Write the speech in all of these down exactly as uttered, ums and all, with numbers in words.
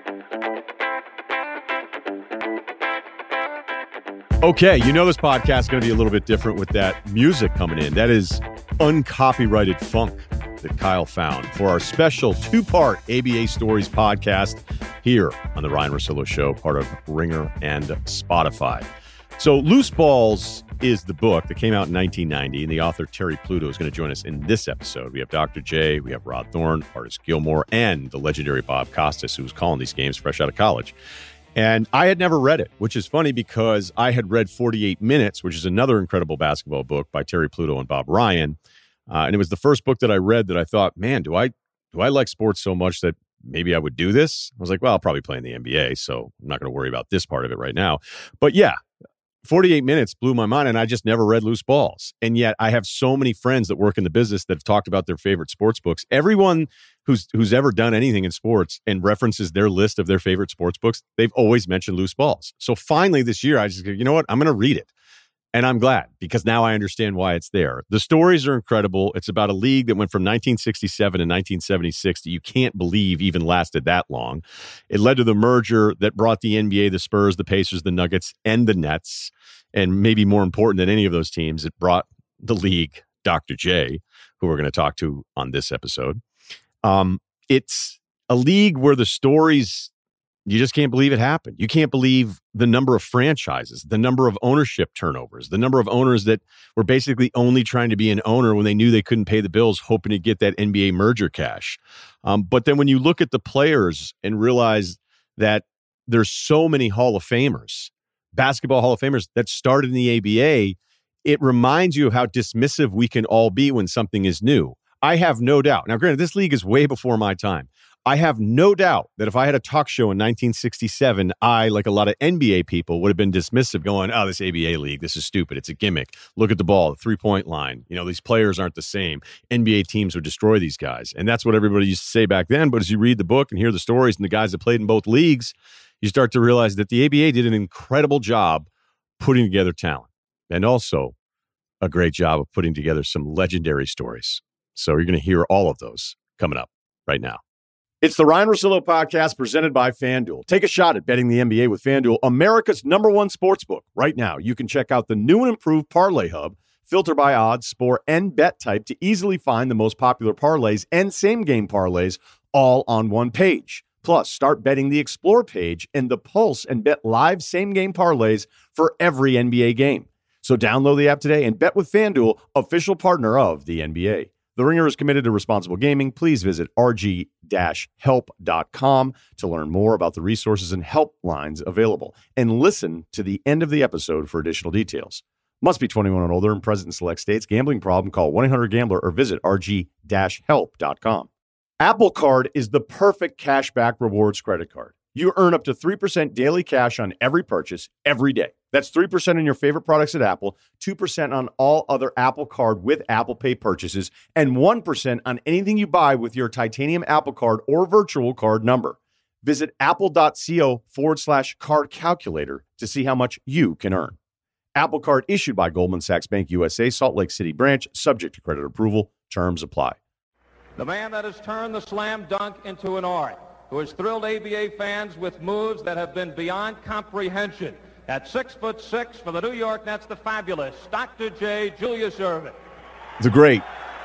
Okay, you know this podcast is going to be a little bit different with that music coming in. That is uncopyrighted funk that Kyle found for our special two-part A B A Stories podcast here on the Ryen Russillo Show, part of Ringer and Spotify. So Loose Balls is the book that came out in nineteen ninety, and the author Terry Pluto is going to join us in this episode. We have Doctor J, we have Rod Thorn, Artis Gilmore, and the legendary Bob Costas, who was calling these games fresh out of college. And I had never read it, which is funny because I had read forty-eight minutes, which is another incredible basketball book by Terry Pluto and Bob Ryan. Uh, and it was the first book that I read that I thought, man, do I do I like sports so much that maybe I would do this? I was like, well, I'll probably play in the N B A, so I'm not going to worry about this part of it right now. But yeah, forty-eight minutes blew my mind, and I just never read Loose Balls. And yet I have so many friends that work in the business that have talked about their favorite sports books. Everyone who's who's ever done anything in sports and references their list of their favorite sports books, they've always mentioned Loose Balls. So finally this year, I just go, you know what? I'm going to read it. And I'm glad, because now I understand why it's there. The stories are incredible. It's about a league that went from nineteen sixty-seven to nineteen seventy-six that you can't believe even lasted that long. It led to the merger that brought the N B A, the Spurs, the Pacers, the Nuggets, and the Nets. And maybe more important than any of those teams, it brought the league Doctor J, who we're going to talk to on this episode. Um, it's a league where the stories, you just can't believe it happened. You can't believe the number of franchises, the number of ownership turnovers, the number of owners that were basically only trying to be an owner when they knew they couldn't pay the bills, hoping to get that N B A merger cash. Um, but then when you look at the players and realize that there's so many Hall of Famers, basketball Hall of Famers that started in the A B A, it reminds you of how dismissive we can all be when something is new. I have no doubt. Now, granted, this league is way before my time. I have no doubt that if I had a talk show in nineteen sixty-seven, I, like a lot of N B A people, would have been dismissive, going, oh, this A B A league, this is stupid. It's a gimmick. Look at the ball, the three-point line. You know, these players aren't the same. N B A teams would destroy these guys. And that's what everybody used to say back then. But as you read the book and hear the stories and the guys that played in both leagues, you start to realize that the A B A did an incredible job putting together talent, and also a great job of putting together some legendary stories. So you're going to hear all of those coming up right now. It's the Ryen Russillo podcast presented by FanDuel. Take a shot at betting the N B A with FanDuel, America's number one sports book. Right now, you can check out the new and improved Parlay Hub, filter by odds, score, and bet type to easily find the most popular parlays and same-game parlays all on one page. Plus, start betting the Explore page and the Pulse and bet live same-game parlays for every N B A game. So download the app today and bet with FanDuel, official partner of the N B A. The Ringer is committed to responsible gaming. Please visit r g dash help dot com to learn more about the resources and helplines available. And listen to the end of the episode for additional details. Must be twenty-one and older and present in select states. Gambling problem? Call one eight hundred gambler or visit r g dash help dot com. Apple Card is the perfect cashback rewards credit card. You earn up to three percent daily cash on every purchase every day. That's three percent on your favorite products at Apple, two percent on all other Apple Card with Apple Pay purchases, and one percent on anything you buy with your titanium Apple Card or virtual card number. Visit apple.co forward slash card calculator to see how much you can earn. Apple Card issued by Goldman Sachs Bank U S A, Salt Lake City branch, subject to credit approval. Terms apply. The man that has turned the slam dunk into an art, who has thrilled A B A fans with moves that have been beyond comprehension. At six foot six for the New York Nets, the fabulous Doctor J, Julius Erving. The great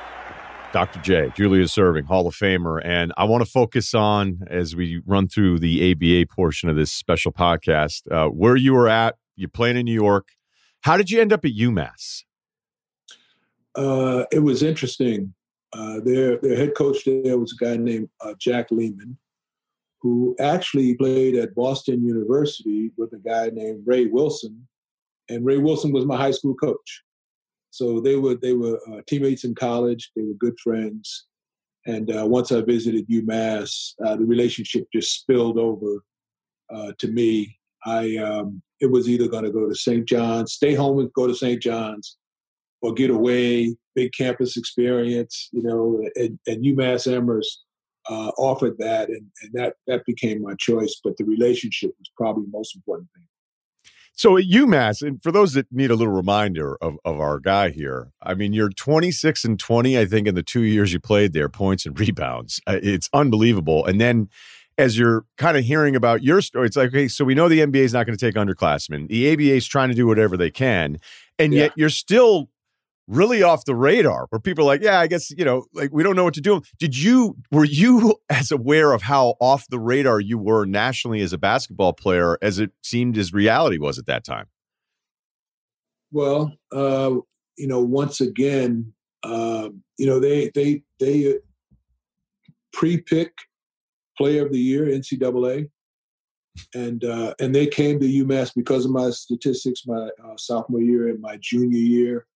Doctor J, Julius Erving, Hall of Famer. And I want to focus on, as we run through the A B A portion of this special podcast, uh, where you were at. You're playing in New York. How did you end up at UMass? Uh, it was interesting. Uh, their, their head coach there was a guy named uh, Jack Lehman, who actually played at Boston University with a guy named Ray Wilson. And Ray Wilson was my high school coach. So they were they were uh, teammates in college. They were good friends. And uh, once I visited UMass, uh, the relationship just spilled over uh, to me. I um, it was either going to go to Saint John's, stay home and go to Saint John's, or get away, big campus experience, you know, and, and UMass Amherst Uh, offered that, and, and that that became my choice. But the relationship was probably the most important thing. So at UMass, and for those that need a little reminder of, of our guy here, I mean, you're twenty-six and twenty, I think, in the two years you played there, points and rebounds. Uh, it's unbelievable. And then as you're kind of hearing about your story, it's like, okay, so we know the N B A is not going to take underclassmen. The A B A is trying to do whatever they can. And Yeah. yet you're still really off the radar where people are like, yeah, I guess, you know, like we don't know what to do. Did you, were you as aware of how off the radar you were nationally as a basketball player as it seemed as reality was at that time? Well, uh, you know, once again, uh, you know, they, they, they pre-pick player of the year, N C double A. And, uh, and they came to UMass because of my statistics, my uh, sophomore year and my junior year.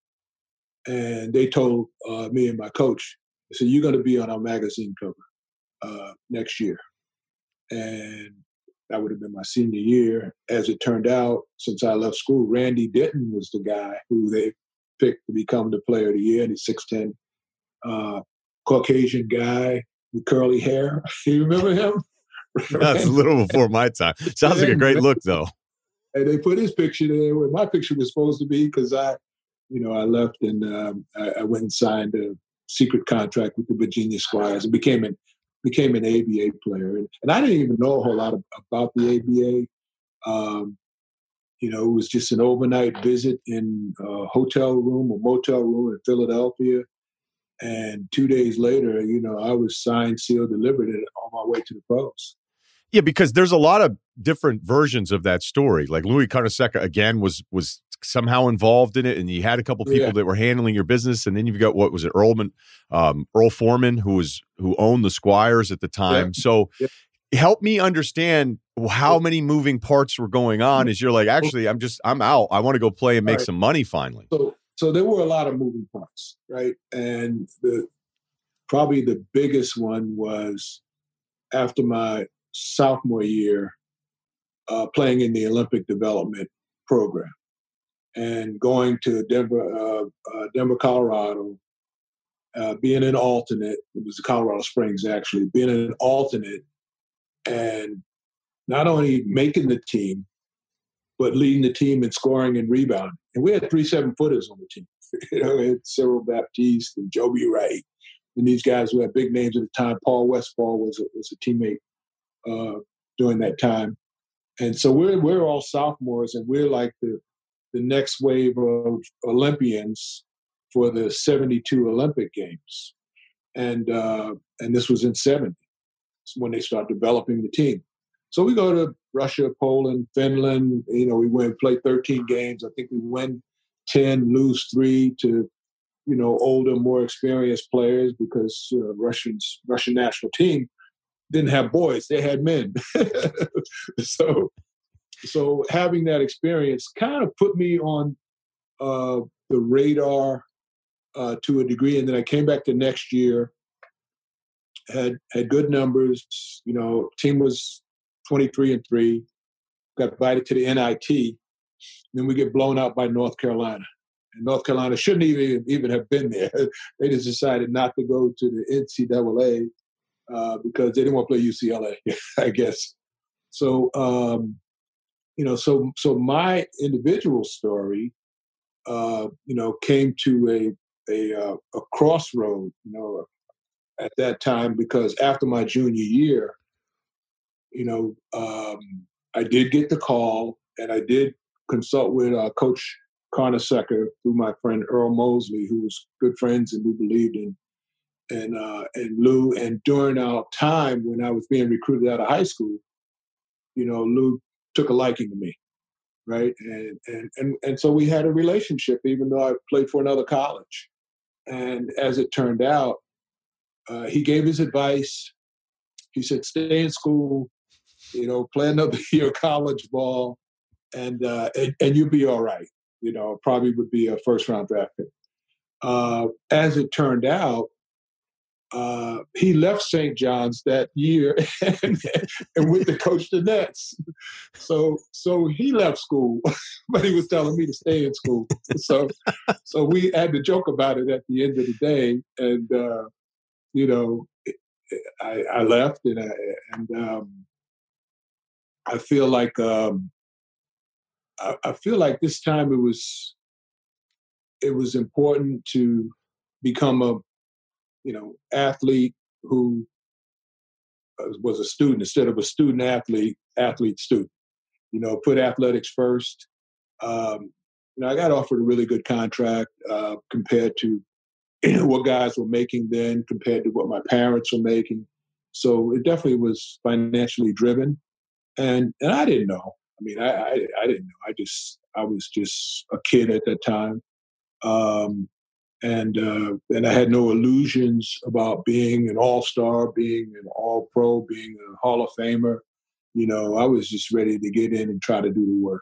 And they told uh, me and my coach, they said, you're going to be on our magazine cover uh, next year. And that would have been my senior year. As it turned out, since I left school, Randy Denton was the guy who they picked to become the player of the year. And he's six ten, uh, Caucasian guy with curly hair. You remember him? That's a little before my time. Sounds like a great look, though. And they put his picture there where my picture was supposed to be because I, you know, I left and um, I, I went and signed a secret contract with the Virginia Squires and became an became an A B A player. And, and I didn't even know a whole lot of, about the A B A. Um, you know, it was just an overnight visit in a hotel room or motel room in Philadelphia. And two days later, you know, I was signed, sealed, delivered, and on my way to the pros. Yeah, because there's a lot of different versions of that story. Like Louis Carnesecca, again, was was somehow involved in it, and you had a couple people Yeah. that were handling your business, and then you've got, what was it, Earlman, um, Earl Foreman, who was who owned the Squires at the time. Yeah. So Yeah. help me understand how many moving parts were going on as you're like, actually, I'm just, I'm out. I want to go play and make Right. some money finally. So, so there were a lot of moving parts, right? And the probably the biggest one was after my sophomore year, uh, playing in the Olympic development program and going to Denver, uh, uh, Denver, Colorado, uh, being an alternate. It was Colorado Springs, actually, being an alternate and not only making the team, but leading the team in scoring and rebounding. And we had three seven-footers on the team. You know, we had Cyril Baptiste and Joby Wright, and these guys who had big names at the time. Paul Westphal was a, was a teammate uh, during that time. And so we're we're all sophomores, and we're like the the next wave of Olympians for the seventy-two Olympic Games. And uh, and this was in seventy when they start developing the team. So we go to Russia, Poland, Finland. You know, we went play thirteen games. I think we win ten, lose three to, you know, older, more experienced players because uh, Russians Russian national team didn't have boys; they had men. so, so having that experience kind of put me on uh, the radar uh, to a degree. And then I came back the next year, had had good numbers. You know, team was twenty-three and three. Got invited to the N I T. Then we get blown out by North Carolina. And North Carolina shouldn't even even have been there. They just decided not to go to the N C double A uh, because they didn't want to play U C L A, I guess. So, um, you know, so so my individual story, uh, you know, came to a a, uh, a crossroad, you know, at that time because after my junior year, you know, um, I did get the call, and I did consult with uh, Coach Carnesecca through my friend Earl Mosley, who was good friends and who believed in and uh, and Lou. And during our time when I was being recruited out of high school, you know, Lou took a liking to me, right? And and and and so we had a relationship, even though I played for another college. And as it turned out, uh, he gave his advice. He said, "Stay in school, you know, play another year of college ball, and uh, and, and you'll be all right." You know, probably would be a first round draft pick. Uh, as it turned out, uh, he left Saint John's that year and, and went to coach the Nets. So, so he left school, but he was telling me to stay in school. So, so we had to joke about it at the end of the day. And uh, you know, I, I left, and I, and um, I feel like. Um, I feel like this time it was it was important to become a you know athlete who was a student instead of a student athlete, athlete student. You know, put athletics first. Um, you know, I got offered a really good contract uh, compared to what guys were making then, compared to what my parents were making. So it definitely was financially driven, and and I didn't know. I mean, I I, I didn't know. I just I was just a kid at that time. Um, and uh, and I had no illusions about being an all-star, being an all-pro, being a Hall of Famer. You know, I was just ready to get in and try to do the work.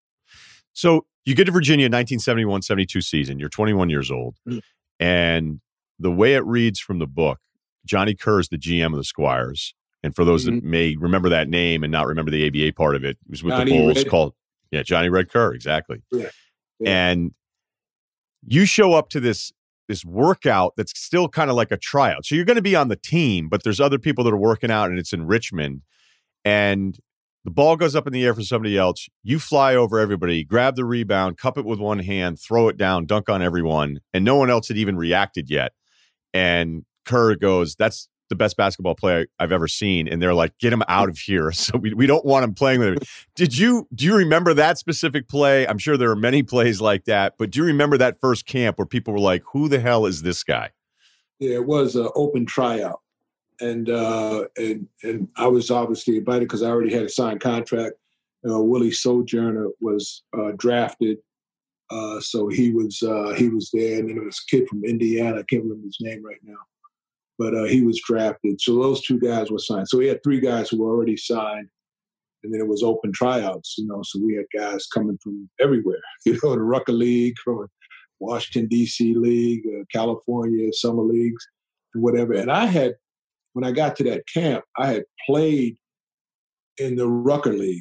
So you get to Virginia nineteen seventy-one seventy-two season. You're twenty-one years old. Mm-hmm. And the way it reads from the book, Johnny Kerr is the G M of the Squires. And for those mm-hmm. that may remember that name and not remember the A B A part of it, it was with Johnny the Bulls Red. called, yeah, Johnny Red Kerr, exactly. Yeah. Yeah. And you show up to this this workout that's still kind of like a tryout. So you're going to be on the team, but there's other people that are working out, and it's in Richmond. And the ball goes up in the air for somebody else. You fly over everybody, grab the rebound, cup it with one hand, throw it down, dunk on everyone, and no one else had even reacted yet. And Kerr goes, "That's the best basketball player I've ever seen." And they're like, "Get him out of here." So we, we don't want him playing with him. Did you, do you remember that specific play? I'm sure there are many plays like that, but do you remember that first camp where people were like, "Who the hell is this guy?" Yeah, it was an open tryout. And, uh, and, and I was obviously invited because I already had a signed contract. Uh, Willie Sojourner was uh, drafted. Uh, so he was, uh, he was there. And then there was a kid from Indiana. I can't remember his name right now. But uh, he was drafted. So those two guys were signed. So we had three guys who were already signed. And then it was open tryouts, you know. So we had guys coming from everywhere, you know, the Rucker League, from Washington, D C League, uh, California, Summer Leagues, and whatever. And I had, when I got to that camp, I had played in the Rucker League.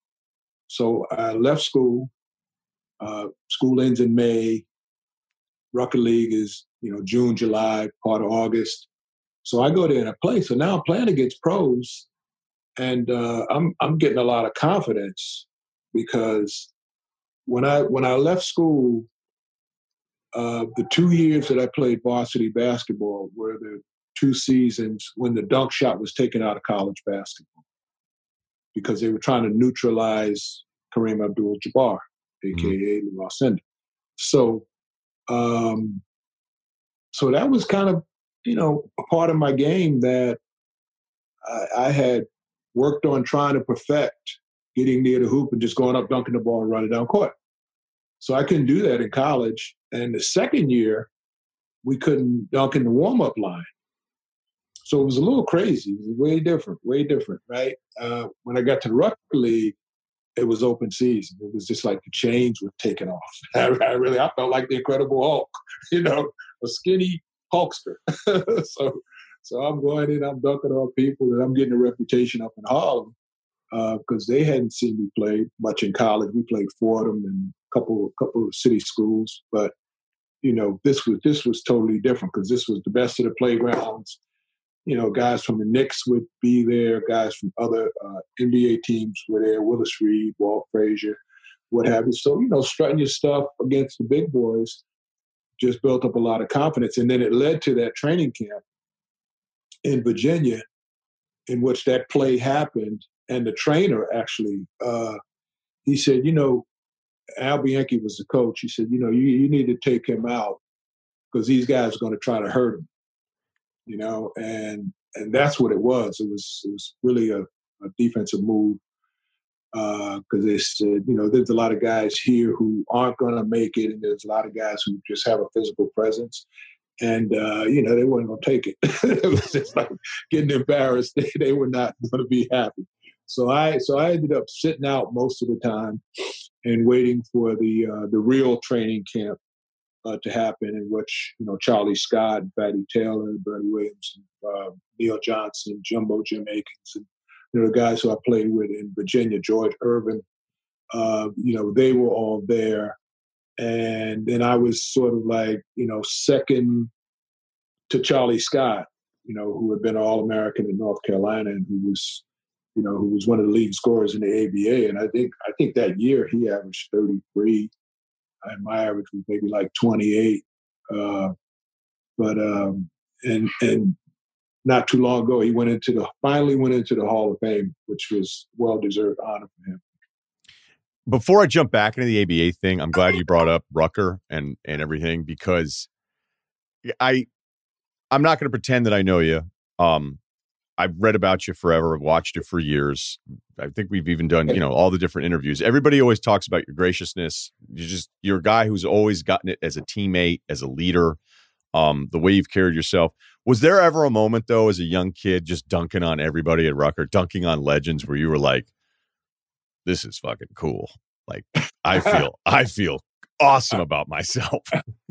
So I left school. Uh, school ends in May. Rucker League is, you know, June, July, part of August. So I go there and I play. So now I'm playing against pros, and uh, I'm I'm getting a lot of confidence because when I when I left school, uh, the two years that I played varsity basketball were the two seasons when the dunk shot was taken out of college basketball because they were trying to neutralize Kareem Abdul-Jabbar, a K A mm-hmm. Leroy Sender. So, um, so that was kind of, you know, a part of my game that I, I had worked on trying to perfect, getting near the hoop and just going up, dunking the ball, and running down court. So I couldn't do that in college. And the second year, we couldn't dunk in the warm-up line. So it was a little crazy. It was way different, way different, right? Uh, when I got to the Rucker League, it was open season. It was just like the chains were taken off. I, I really, I felt like the Incredible Hulk, you know, a skinny Hulkster. so, so I'm going in, I'm dunking on people, and I'm getting a reputation up in Harlem because uh, they hadn't seen me play much in college. We played Fordham and a couple, couple of city schools, but you know, this was this was totally different because this was the best of the playgrounds. You know, guys from the Knicks would be there. Guys from other uh, N B A teams were there. Willis Reed, Walt Frazier, what have you. So, you know, strutting your stuff against the big boys just built up a lot of confidence. And then it led to that training camp in Virginia in which that play happened. And the trainer actually, uh, he said, you know, Al Bianchi was the coach. He said, you know, you, you need to take him out because these guys are going to try to hurt him. You know, and and that's what it was. It was it was really a, a defensive move because uh, they said, you know, there's a lot of guys here who aren't going to make it, and there's a lot of guys who just have a physical presence, and uh, you know, they weren't going to take it. It was just like getting embarrassed. They, they were not going to be happy. So I so I ended up sitting out most of the time and waiting for the uh, the real training camp Uh, to happen, in which, you know, Charlie Scott, Fatty Taylor, Bernie Williams, and, uh, Neil Johnson, Jumbo Jim Akins, and you know, the guys who I played with in Virginia, George Irvin, uh, you know, they were all there. And then I was sort of like, you know, second to Charlie Scott, you know, who had been an All-American in North Carolina and who was, you know, who was one of the lead scorers in the A B A. And I think I think that year he averaged thirty-three. And my average was maybe like twenty-eight. Uh, but, um, and, and not too long ago, he went into the finally went into the Hall of Fame, which was well-deserved honor for him. Before I jump back into the A B A thing, I'm glad you brought up Rucker and and everything, because I I'm not going to pretend that I know you. Um, I've read about you forever. I've watched you for years. I think we've even done, you know, all the different interviews. Everybody always talks about your graciousness. You just you're a guy who's always gotten it as a teammate, as a leader. Um, the way you've carried yourself. Was there ever a moment, though, as a young kid, just dunking on everybody at Rucker, dunking on legends, where you were like, "This is fucking cool. Like, I feel, I feel awesome about myself."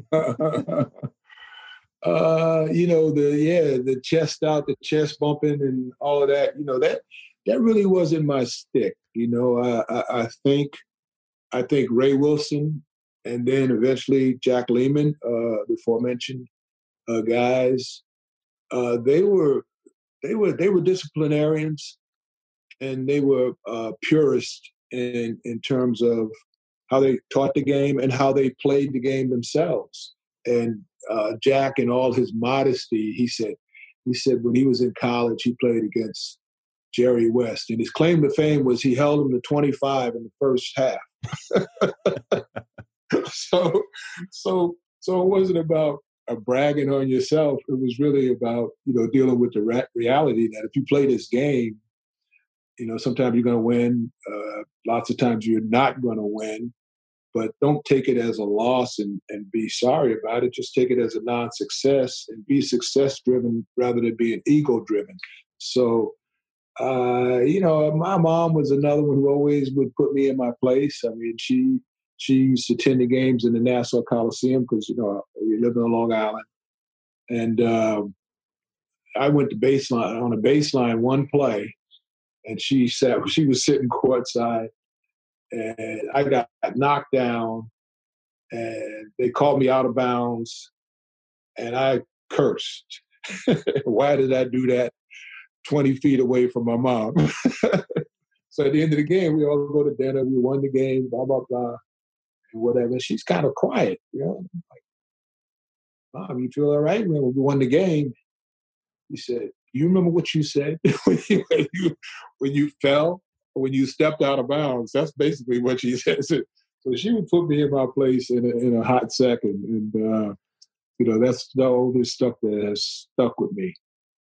uh, you know, the yeah, the chest out, the chest bumping, and all of that. You know, that that really wasn't my stick. You know, I, I, I think I think Ray Wilson, and then eventually Jack Lehman, uh, the aforementioned uh, guys, uh, they were they were they were disciplinarians, and they were uh, purists in in terms of how they taught the game and how they played the game themselves. And uh, Jack, in all his modesty, he said he said when he was in college, he played against Jerry West, and his claim to fame was he held him to twenty-five in the first half. so, so, so it wasn't about uh, bragging on yourself. It was really about, you know, dealing with the re- reality that if you play this game, you know, sometimes you're going to win. Uh, lots of times you're not going to win. But don't take it as a loss and, and be sorry about it. Just take it as a non-success and be success-driven rather than being ego-driven. So, uh, you know, my mom was another one who always would put me in my place. I mean, she she used to attend the games in the Nassau Coliseum because, you know, we lived on Long Island. And um, I went to baseline on a baseline one play, and she sat. She was sitting courtside. And I got knocked down, and they called me out of bounds, and I cursed. Why did I do that twenty feet away from my mom? So at the end of the game, we all go to dinner. We won the game, blah, blah, blah, and whatever. And she's kind of quiet. You know? I'm like, Mom, you feel all right? When we won the game, he said, you remember what you said when, you, when, you, when you fell? When you stepped out of bounds, that's basically what she said. So she would put me in my place in a, in a hot second. And, uh, you know, that's the oldest stuff that has stuck with me.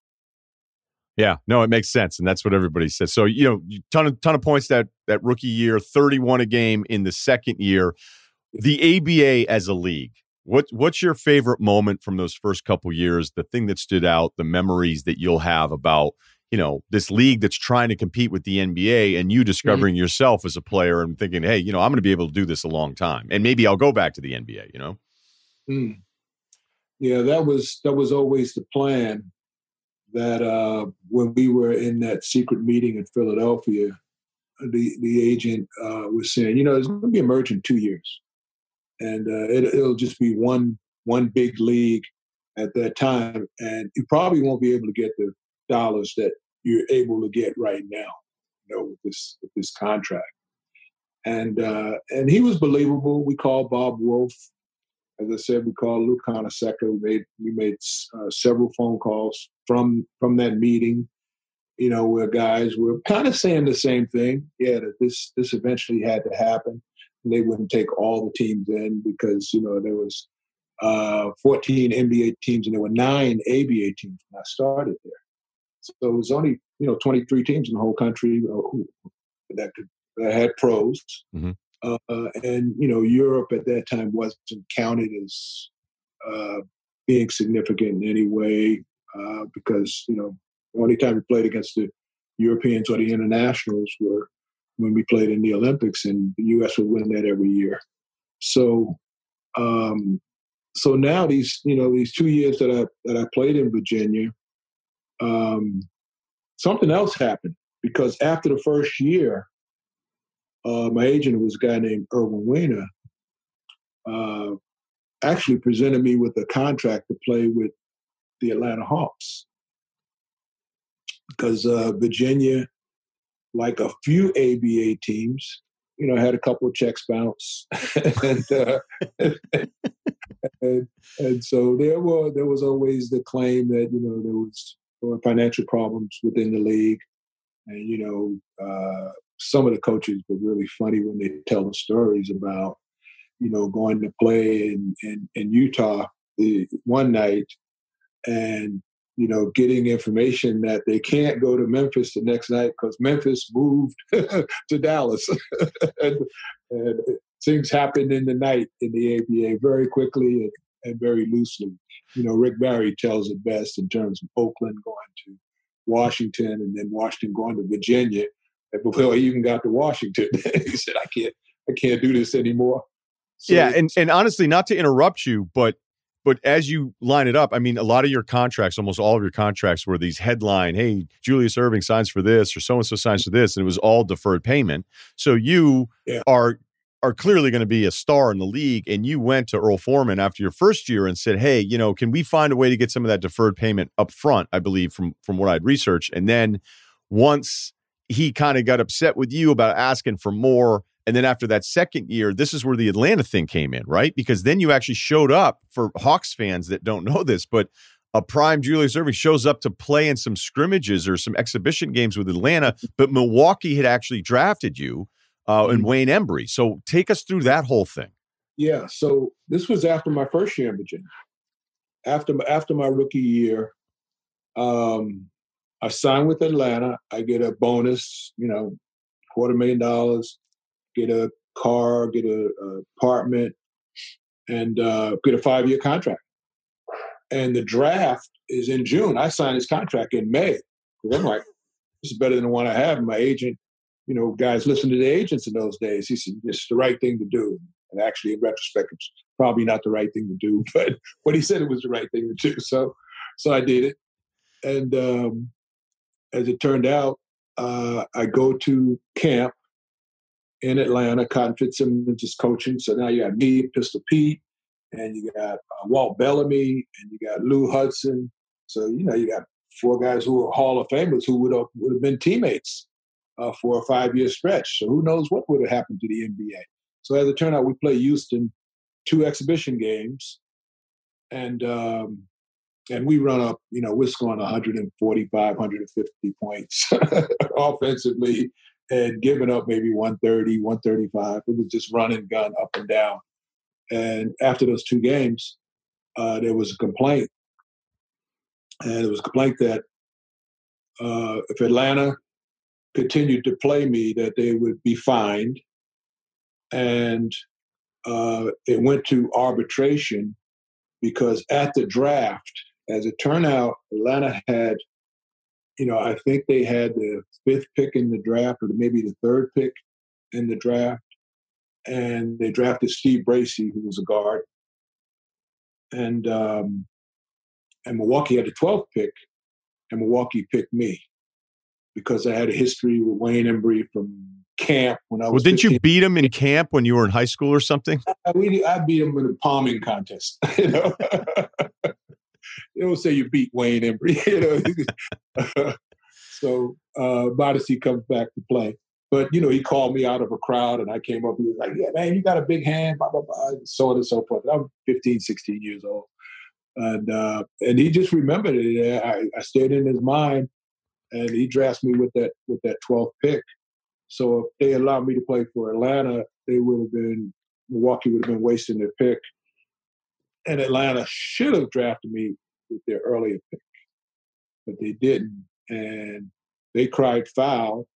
Yeah, no, it makes sense. And that's what everybody says. So, you know, ton of, ton of points that, that rookie year, thirty-one a game in the second year. The A B A as a league, what what's your favorite moment from those first couple years? The thing that stood out, the memories that you'll have about, you know, this league that's trying to compete with the N B A, and you discovering mm-hmm. yourself as a player and thinking, hey, you know, I'm going to be able to do this a long time, and maybe I'll go back to the N B A, you know? Mm. Yeah, that was, that was always the plan, that uh, when we were in that secret meeting in Philadelphia, the, the agent uh, was saying, you know, it's going to be a merge in two years. And uh, it, it'll just be one, one big league at that time. And you probably won't be able to get the dollars that you're able to get right now, you know, with this with this contract. And uh, and he was believable. We called Bob Wolf. As I said, we called Lou Conaseca. We made we made uh, several phone calls from from that meeting, you know, where guys were kind of saying the same thing. Yeah, that this this eventually had to happen. And they wouldn't take all the teams in because, you know, there was uh, fourteen N B A teams and there were nine A B A teams when I started there. So it was only, you know, twenty-three teams in the whole country uh, that, could, that had pros. Mm-hmm. Uh, and, you know, Europe at that time wasn't counted as uh, being significant in any way uh, because, you know, the only time we played against the Europeans or the internationals were when we played in the Olympics, and the U S would win that every year. So, um, so now these, you know, these two years that I that I played in Virginia, Um, something else happened because after the first year, uh, my agent was a guy named Irwin Weiner, uh, actually presented me with a contract to play with the Atlanta Hawks because uh, Virginia, like a few A B A teams, you know, had a couple of checks bounce, and, uh, and and so there were there was always the claim that, you know, there was there were financial problems within the league. And, you know, uh, some of the coaches were really funny when they tell the stories about, you know, going to play in, in, in Utah the, one night and, you know, getting information that they can't go to Memphis the next night because Memphis moved to Dallas. and, and things happened in the night in the A B A very quickly and, and very loosely. You know, Rick Barry tells it best in terms of Oakland going to Washington and then Washington going to Virginia. And before he even got to Washington, he said, I can't, I can't do this anymore. So, yeah. And, and honestly, not to interrupt you, but But as you line it up, I mean, a lot of your contracts, almost all of your contracts were these headline, hey, Julius Erving signs for this or so-and-so signs for this, and it was all deferred payment. So you yeah. are are clearly going to be a star in the league, and you went to Earl Foreman after your first year and said, hey, you know, can we find a way to get some of that deferred payment up front, I believe, from, from what I'd researched. And then once he kind of got upset with you about asking for more, and then after that second year, this is where the Atlanta thing came in, right? Because then you actually showed up, for Hawks fans that don't know this, but a prime Julius Erving shows up to play in some scrimmages or some exhibition games with Atlanta, but Milwaukee had actually drafted you uh, in Wayne Embry. So take us through that whole thing. Yeah, so this was after my first year in Virginia. After, after my rookie year, um, I signed with Atlanta. I get a bonus, you know, quarter million dollars. Get a car, get an apartment, and uh, get a five-year contract. And the draft is in June. I signed this contract in May. Because I'm like, this is better than the one I have. And my agent, you know, guys listen to the agents in those days. He said, it's the right thing to do. And actually, in retrospect, it's probably not the right thing to do. But, but he said it was the right thing to do. So, so I did it. And um, as it turned out, uh, I go to camp in Atlanta. Cotton Fitzsimmons is coaching. So now you got me, Pistol Pete, and you got uh, Walt Bellamy, and you got Lou Hudson. So, you know, you got four guys who are Hall of Famers who would have, would have been teammates uh, for a five-year stretch. So who knows what would have happened to the N B A. So as it turned out, we played Houston two exhibition games, and um, and we run up, you know, we're scoring one forty-five, one fifty points offensively, and giving up maybe one thirty, one thirty-five. It was just run and gun up and down. And after those two games, uh, there was a complaint. And it was a complaint that uh, if Atlanta continued to play me, that they would be fined. And uh, it went to arbitration because at the draft, as it turned out, Atlanta had, you know, I think they had the fifth pick in the draft, or maybe the third pick in the draft. And they drafted Steve Bracey, who was a guard. And um, and Milwaukee had the twelfth pick, and Milwaukee picked me because I had a history with Wayne Embry from camp when I was Well, didn't fifteen. You beat him in camp when you were in high school or something? I, we, I beat him in a palming contest, you know. They don't say you beat Wayne Embry, you know. So uh, Modesty comes back to play. But, you know, he called me out of a crowd, and I came up, he was like, yeah, man, you got a big hand, blah, blah, blah, so on and so forth. I'm fifteen, sixteen years old. And uh, and he just remembered it. I, I stayed in his mind, and he drafted me with that with that twelfth pick. So if they allowed me to play for Atlanta, they would have been, Milwaukee would have been wasting their pick. And Atlanta should have drafted me with their earlier pick, but they didn't. And they cried foul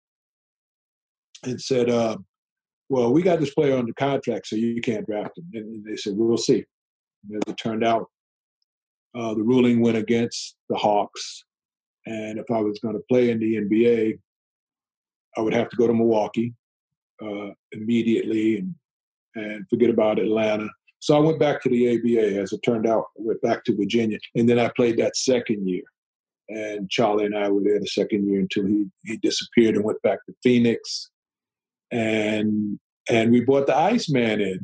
and said, uh, well, we got this player under contract, so you can't draft him. And they said, we'll see. And as it turned out, uh, the ruling went against the Hawks. And if I was going to play in the N B A, I would have to go to Milwaukee uh, immediately and, and forget about Atlanta. So I went back to the A B A. As it turned out, I went back to Virginia. And then I played that second year. And Charlie and I were there the second year until he, he disappeared and went back to Phoenix. And and we brought the Iceman in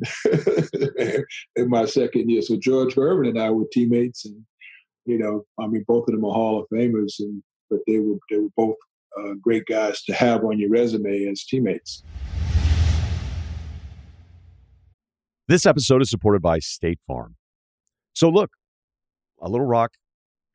in my second year. So George Gervin and I were teammates, and you know, I mean, both of them are Hall of Famers, and but they were they were both uh, great guys to have on your resume as teammates. This episode is supported by State Farm. So look, a Little Rock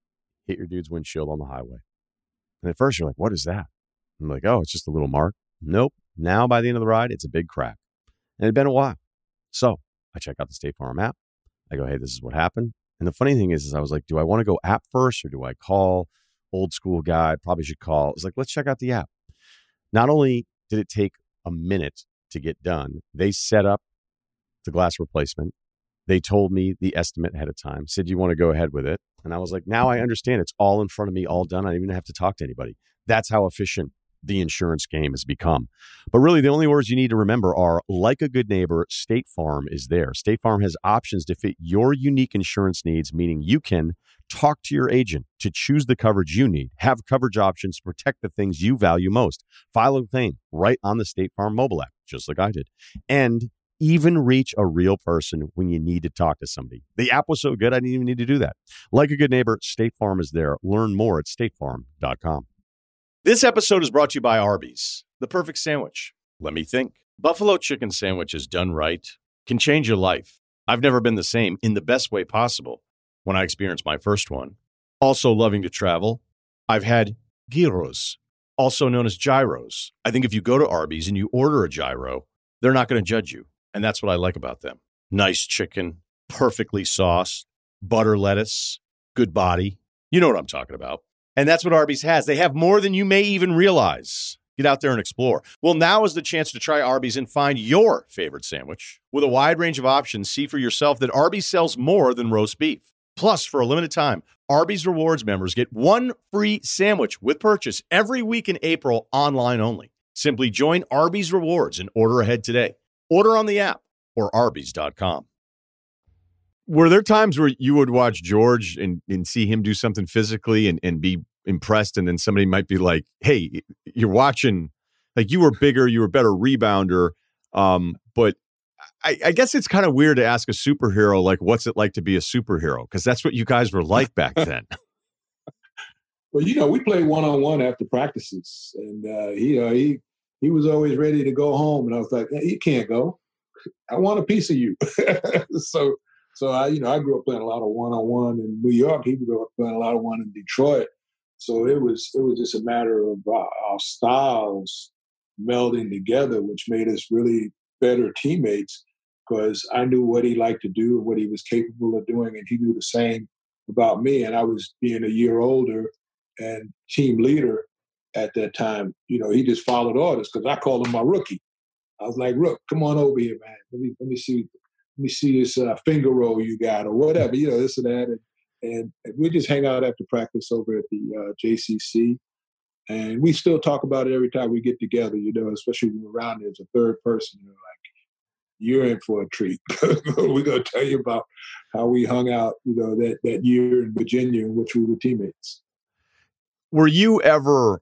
hit your dude's windshield on the highway. And at first you're like, what is that? I'm like, oh, it's just a little mark. Nope. Now by the end of the ride, it's a big crack. And it had been a while. So I check out the State Farm app. I go, hey, this is what happened. And the funny thing is, is I was like, do I want to go app first or do I call? Old school guy, probably should call. I was like, let's check out the app. Not only did it take a minute to get done, they set up the glass replacement. They told me the estimate ahead of time, said, you want to go ahead with it? And I was like, now I understand. It's all in front of me, all done. I don't even have to talk to anybody. That's how efficient the insurance game has become. But really, the only words you need to remember are, like a good neighbor, State Farm is there. State Farm has options to fit your unique insurance needs, meaning you can talk to your agent to choose the coverage you need, have coverage options to protect the things you value most, file a claim right on the State Farm mobile app, just like I did, and even reach a real person when you need to talk to somebody. The app was so good, I didn't even need to do that. Like a good neighbor, State Farm is there. Learn more at state farm dot com. This episode is brought to you by Arby's, the perfect sandwich. Let me think. Buffalo chicken sandwiches done right can change your life. I've never been the same in the best way possible when I experienced my first one. Also loving to travel, I've had gyros, also known as gyros. I think if you go to Arby's and you order a gyro, they're not going to judge you. And that's what I like about them. Nice chicken, perfectly sauced, butter lettuce, good body. You know what I'm talking about. And that's what Arby's has. They have more than you may even realize. Get out there and explore. Well, now is the chance to try Arby's and find your favorite sandwich. With a wide range of options, see for yourself that Arby's sells more than roast beef. Plus, for a limited time, Arby's Rewards members get one free sandwich with purchase every week in April, online only. Simply join Arby's Rewards and order ahead today. Order on the app or arby's dot com. Were there times where you would watch George and, and see him do something physically and, and be impressed, and then somebody might be like, hey, you're watching, like, you were bigger, you were a better rebounder, um, but I, I guess it's kind of weird to ask a superhero, like, what's it like to be a superhero? Because that's what you guys were like back then. Well, you know, we played one-on-one after practices, and, uh, he, uh, he, he was always ready to go home, and I was like, hey, you can't go. I want a piece of you. so, So I, you know, I grew up playing a lot of one-on-one in New York. He grew up playing a lot of one in Detroit. So it was it was just a matter of uh, our styles melding together, which made us really better teammates. Because I knew what he liked to do and what he was capable of doing, and he knew the same about me. And I was being a year older and team leader at that time. You know, he just followed orders because I called him my rookie. I was like, Rook, come on over here, man. Let me let me see. Let me see this uh, finger roll you got or whatever, you know, this and that. And, and, and we just hang out after practice over at the uh, J C C. And we still talk about it every time we get together, you know, especially when we're around there as a third person. You know, like, you're in for a treat. We're going to tell you about how we hung out, you know, that, that year in Virginia in which we were teammates. Were you ever,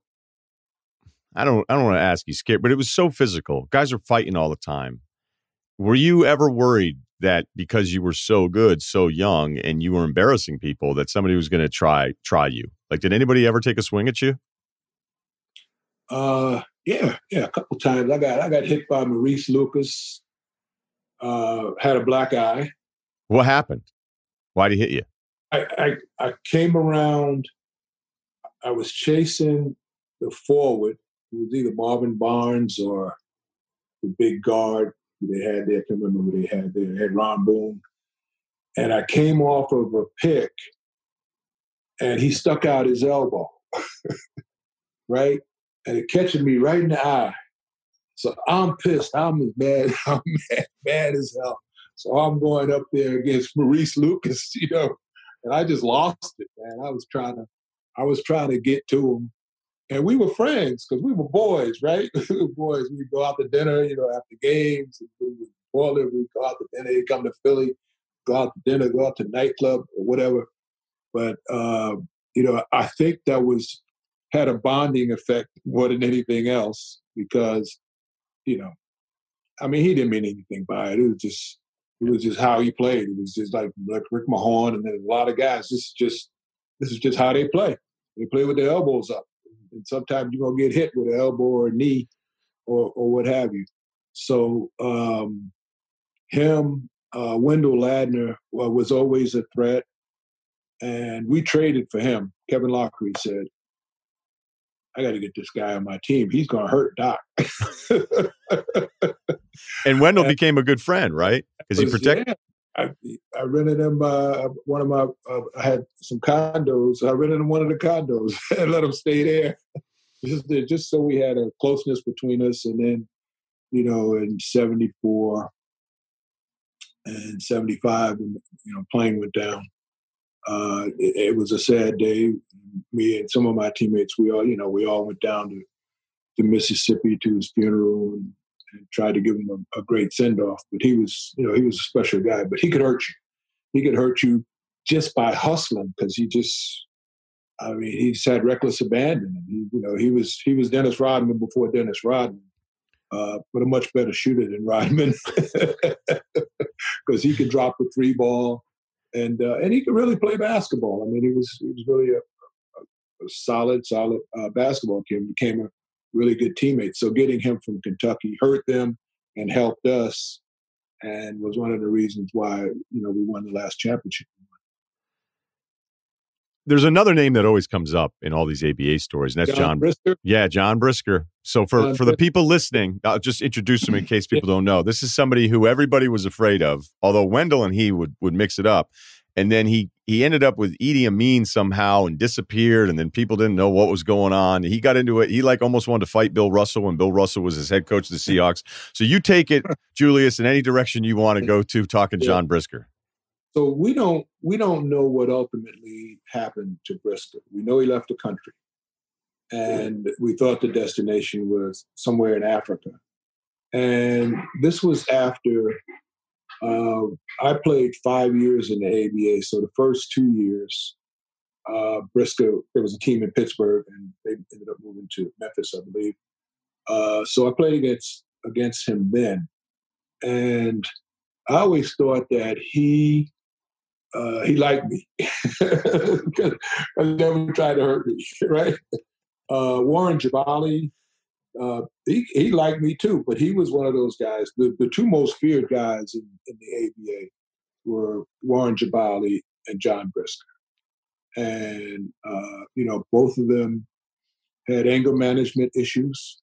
I don't, I don't want to ask you scared, but it was so physical. Guys are fighting all the time. Were you ever worried that because you were so good, so young, and you were embarrassing people, that somebody was going to try try you? Like, did anybody ever take a swing at you? Uh, yeah, yeah, a couple times. I got I got hit by Maurice Lucas. Uh, had a black eye. What happened? Why'd he hit you? I, I I came around. I was chasing the forward. It was either Marvin Barnes or the big guard they had there. I can't remember who they had there. They had Ron Boone. And I came off of a pick, and he stuck out his elbow, right? And it catching me right in the eye. So I'm pissed. I'm as bad. I'm mad, mad as hell. So I'm going up there against Maurice Lucas, you know, and I just lost it, man. I was trying to, I was trying to get to him. And we were friends because we were boys, right? We were boys. We'd go out to dinner, you know, after games. And we would boil it. We'd go out to dinner. He'd come to Philly, go out to dinner, go out to nightclub or whatever. But, um, you know, I think that was had a bonding effect more than anything else because, you know, I mean, he didn't mean anything by it. It was just, it was just how he played. It was just like, like Rick Mahorn and then a lot of guys. This is just, this is just how they play. They play with their elbows up. And sometimes you're going to get hit with an elbow or a knee or, or what have you. So um, him, uh, Wendell Ladner well, was always a threat. And we traded for him. Kevin Lockery said, I got to get this guy on my team. He's going to hurt Doc. And Wendell and became a good friend, right? Because he protected. Yeah. I, I rented him uh, one of my, uh, I had some condos. I rented him one of the condos and let him stay there. Just, just so we had a closeness between us. And then, you know, in seventy-four and seventy-five, when, you know, plane went down, uh, it, it was a sad day. Me and some of my teammates, we all, you know, we all went down to, to Mississippi to his funeral and, and tried to give him a, a great send-off. But he was, you know, he was a special guy. But he could hurt you. He could hurt you just by hustling because he just, I mean, he just had reckless abandon. He, you know, he was he was Dennis Rodman before Dennis Rodman, uh, but a much better shooter than Rodman because he could drop a three ball and uh, and he could really play basketball. I mean, he was he was really a, a, a solid, solid uh, basketball team. Became a really good teammate. So getting him from Kentucky hurt them and helped us, and was one of the reasons why, you know, we won the last championship. There's another name that always comes up in all these A B A stories, and that's John John Brisker. Yeah, John Brisker. So for, John for the people listening, I'll just introduce him in case people don't know. This is somebody who everybody was afraid of, although Wendell and he would, would mix it up. And then he he ended up with Idi Amin somehow and disappeared, and then people didn't know what was going on. He got into it. He like almost wanted to fight Bill Russell when Bill Russell was his head coach of the Seahawks. So you take it, Julius, in any direction you want to go to talking Yeah. John Brisker. So we don't we don't know what ultimately happened to Brisker. We know he left the country, and we thought the destination was somewhere in Africa. And this was after uh, I played five years in the A B A. So the first two years, uh, Brisker, there was a team in Pittsburgh, and they ended up moving to Memphis, I believe. Uh, so I played against against him then, and I always thought that he. Uh, he liked me because I never tried to hurt me, right? Uh, Warren Jabali, uh, he, he liked me too, but he was one of those guys. The, the two most feared guys in, in the A B A were Warren Jabali and John Brisker. And, uh, you know, both of them had anger management issues,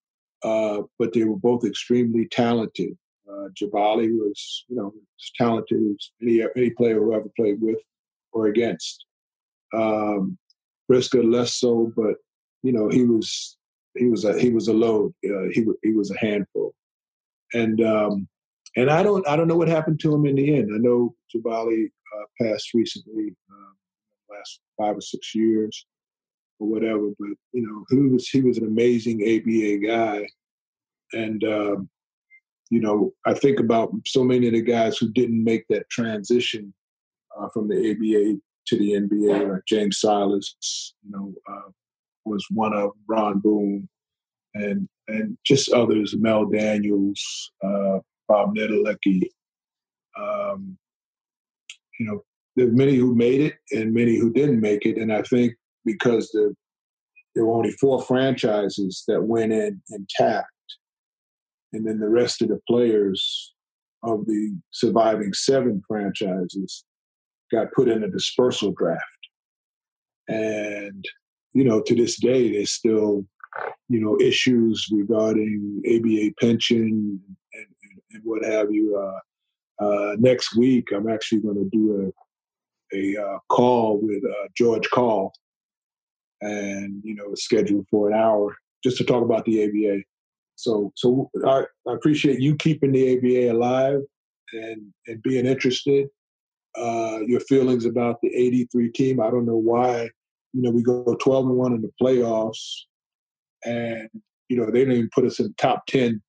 uh, but they were both extremely talented. Uh, Jabali was, you know, as talented as any, any player who ever played with or against. Um, Brisker less so, but you know, he was he was a he was a load. Uh, he he was a handful, and um, and I don't I don't know what happened to him in the end. I know Jabali uh, passed recently, uh, last five or six years or whatever. But you know, he was he was an amazing A B A guy, and. Um, You know, I think about so many of the guys who didn't make that transition uh, from the A B A to the N B A, like James Silas, you know, uh, was one of Ron Boone, and and just others, Mel Daniels, uh, Bob Nedelecki. Um, you know, there's many who made it and many who didn't make it, and I think because the, there were only four franchises that went in intact. And then the rest of the players of the surviving seven franchises got put in a dispersal draft. And, you know, to this day, there's still, you know, issues regarding A B A pension and, and, and what have you. Uh, uh, next week, I'm actually going to do a, a uh, call with uh, George Call, and, you know, it's scheduled for an hour just to talk about the A B A. So, so I, I appreciate you keeping the A B A alive and, and being interested. Uh, your feelings about the eighty-three team. I don't know why, you know, we go twelve and one in the playoffs, and you know they didn't even put us in the top ten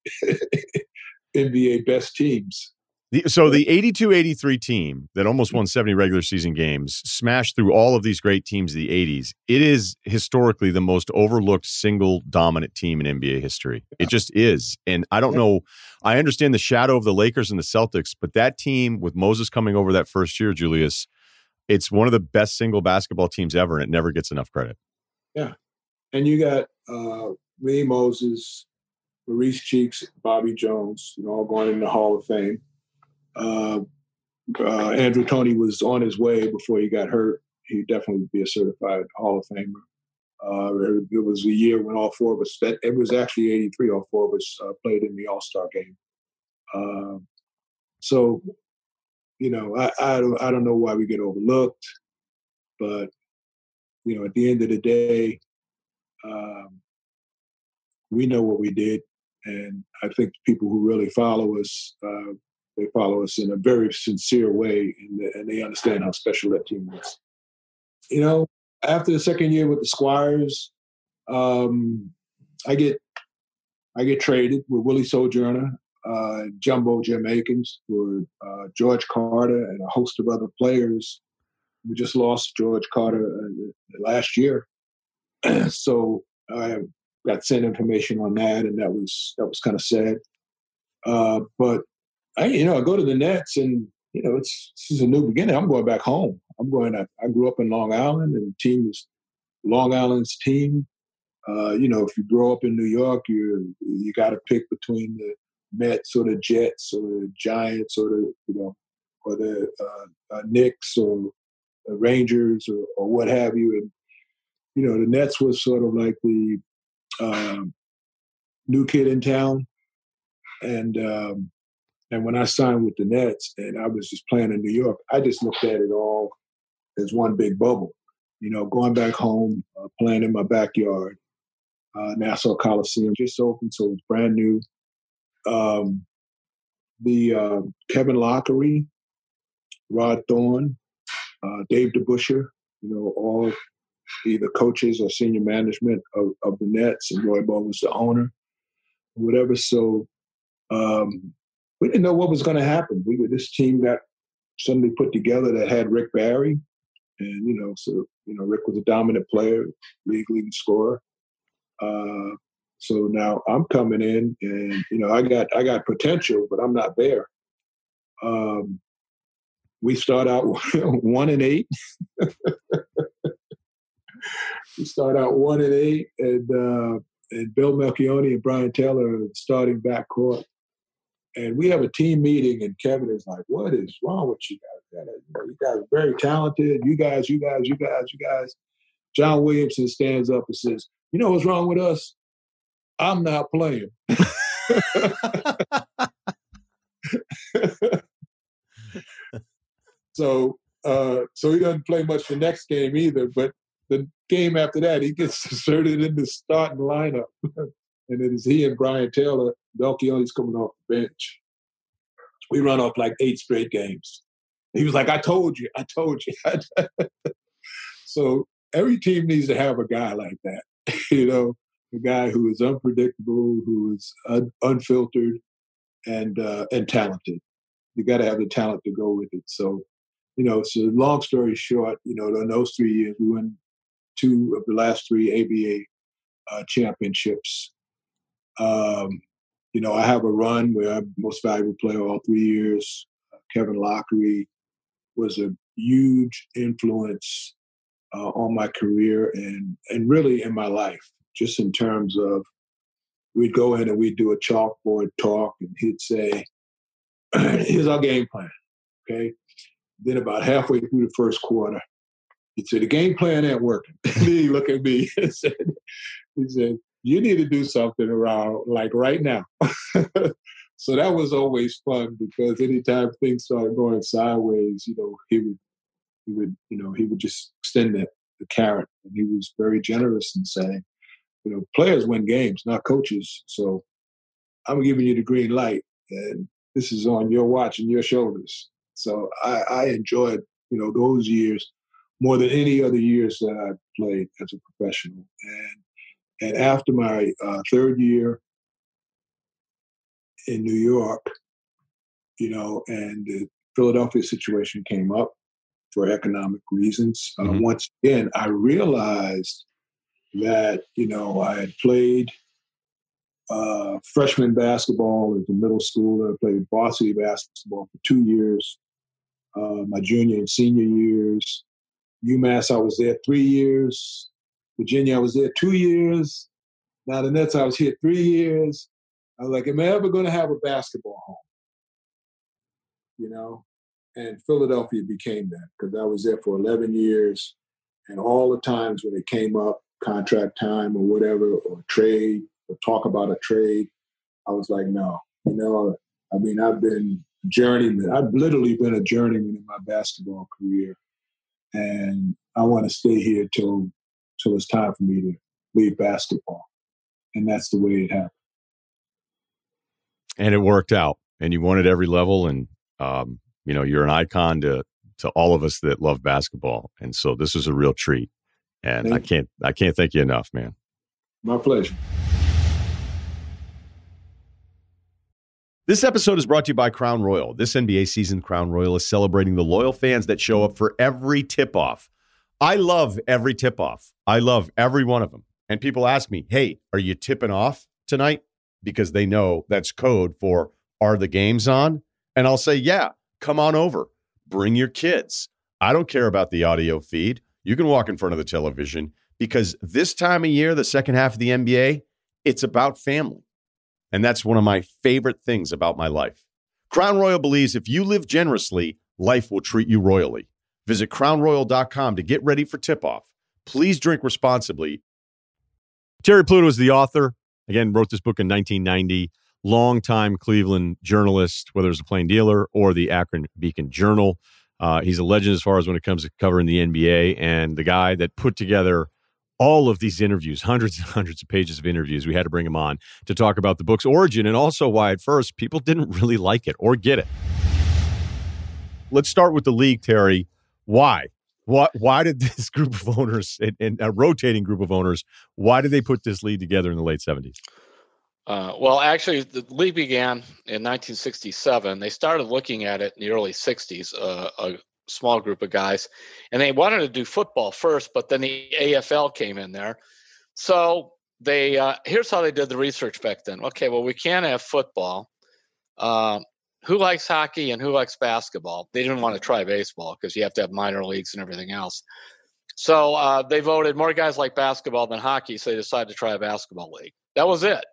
N B A best teams. The, so the eighty-two eighty-three team that almost won seventy regular season games smashed through all of these great teams of the eighties. It is historically the most overlooked single dominant team in N B A history. It just is. And I don't know. I understand the shadow of the Lakers and the Celtics, but that team with Moses coming over that first year, Julius, it's one of the best single basketball teams ever, and it never gets enough credit. Yeah. And you got uh, Lee Moses, Maurice Cheeks, Bobby Jones, you know, all going in the Hall of Fame. Uh, uh, Andrew Toney was on his way before he got hurt. he'd definitely be a certified Hall of Famer. Uh, it, it was a year when all four of us, that, it was actually eighty-three, all four of us uh, played in the All-Star game. Uh, so, you know, I, I, don't, I don't know why we get overlooked, but, you know, at the end of the day, um, we know what we did. And I think people who really follow us, uh, they follow us in a very sincere way, and, and they understand how special that team was. You know, after the second year with the Squires, um, I get I get traded with Willie Sojourner, uh, Jumbo Jim Akins, for uh, George Carter and a host of other players. We just lost George Carter uh, last year, so I got sent information on that, and that was that was kind of sad. Uh, but I, you know, I go to the Nets, and you know, it's this is a new beginning. I'm going back home. I'm going. I, I grew up in Long Island, and the team is Long Island's team. Uh, you know, if you grow up in New York, you you got to pick between the Mets or the Jets or the Giants or the you know or the uh, uh, Knicks or the Rangers or, or what have you. And you know, the Nets was sort of like the um, new kid in town, and um, and when I signed with the Nets and I was just playing in New York, I just looked at it all as one big bubble. You know, going back home, uh, playing in my backyard. Uh, Nassau Coliseum just opened, so it was brand new. Um, the uh, Kevin Lockery, Rod Thorne, uh, Dave DeBuscher, you know, all either coaches or senior management of, of the Nets, and Roy Ball was the owner, whatever. So um, we didn't know what was going to happen. We were this team got suddenly put together that had Rick Barry, and you know, so you know, Rick was a dominant player, league leading scorer. Uh, so now I'm coming in, and you know I got I got potential, but I'm not there. Um, we start out one and eight. we start out one and eight, and uh, and Bill Melchione and Brian Taylor are starting backcourt, and we have a team meeting, and Kevin is like, "What is wrong with you guys? You, know, you guys are very talented. You guys, you guys, you guys, you guys." John Williamson stands up and says, "You know what's wrong with us? I'm not playing." so, uh, so he doesn't play much the next game either. But the game after that, he gets inserted in the starting lineup, and it is he and Brian Taylor. Melchione's coming off the bench. We run off like eight straight games. He was like, "I told you, I told you." So every team needs to have a guy like that, you know. A guy who is unpredictable, who is un- unfiltered, and uh, and talented. You got to have the talent to go with it. So, you know, so long story short, you know, in those three years, we won two of the last three A B A uh, championships. Um, you know, I have a run where I'm most valuable player all three years. Uh, Kevin Lockery was a huge influence uh, on my career and and really in my life. Just in terms of, we'd go in and we'd do a chalkboard talk, and he'd say, "Here's our game plan." Okay. Then about halfway through the first quarter, he'd say, "The game plan ain't working." Then he'd look at me and said, he said, "You need to do something around like right now." So that was always fun, because anytime things started going sideways, you know, he would, he would, you know, he would just extend the, the carrot, and he was very generous in saying, you know, players win games, not coaches. So I'm giving you the green light, and this is on your watch and your shoulders. So I, I enjoyed, you know, those years more than any other years that I played as a professional. And and after my uh, third year in New York, you know, and the Philadelphia situation came up for economic reasons. Uh, mm-hmm. Once again, I realized that, you know, I had played uh, freshman basketball as a middle schooler. I played varsity basketball for two years, uh, my junior and senior years. UMass, I was there three years. Virginia, I was there two years. Now the Nets, I was here three years. I was like, am I ever going to have a basketball home? You know? And Philadelphia became that, because I was there for eleven years. And all the times when it came up, contract time or whatever, or trade, or talk about a trade, I was like, no. You know, I mean, I've been journeyman. I've literally been a journeyman in my basketball career. And I want to stay here till till it's time for me to leave basketball. And that's the way it happened. And it worked out. And you won at every level. And, um, you know, you're an icon to to all of us that love basketball. And so this is a real treat. And thank I can't you. I can't thank you enough, man. My pleasure. This episode is brought to you by Crown Royal. This N B A season, Crown Royal is celebrating the loyal fans that show up for every tip-off. I love every tip-off. I love every one of them. And people ask me, hey, are you tipping off tonight? Because they know that's code for, are the games on? And I'll say, yeah, come on over. Bring your kids. I don't care about the audio feed. You can walk in front of the television because this time of year, the second half of the N B A, it's about family. And that's one of my favorite things about my life. Crown Royal believes if you live generously, life will treat you royally. Visit crown royal dot com to get ready for tip-off. Please drink responsibly. Terry Pluto is the author. Again, wrote this book in nineteen ninety. Longtime Cleveland journalist, whether it's a Plain Dealer or the Akron Beacon Journal. Uh, he's a legend as far as when it comes to covering the N B A, and the guy that put together all of these interviews, hundreds and hundreds of pages of interviews. We had to bring him on to talk about the book's origin and also why at first people didn't really like it or get it. Let's start with the league, Terry. Why? What? Why did this group of owners, and, and a rotating group of owners, why did they put this league together in the late seventies? Uh, well, actually, the league began in nineteen sixty-seven. They started looking at it in the early sixties, uh, a small group of guys, and they wanted to do football first, but then the A F L came in there. So they uh, here's how they did the research back then. Okay, well, we can't have football. Uh, who likes hockey and who likes basketball? They didn't want to try baseball because you have to have minor leagues and everything else. So uh, they voted more guys like basketball than hockey, so they decided to try a basketball league. That was it.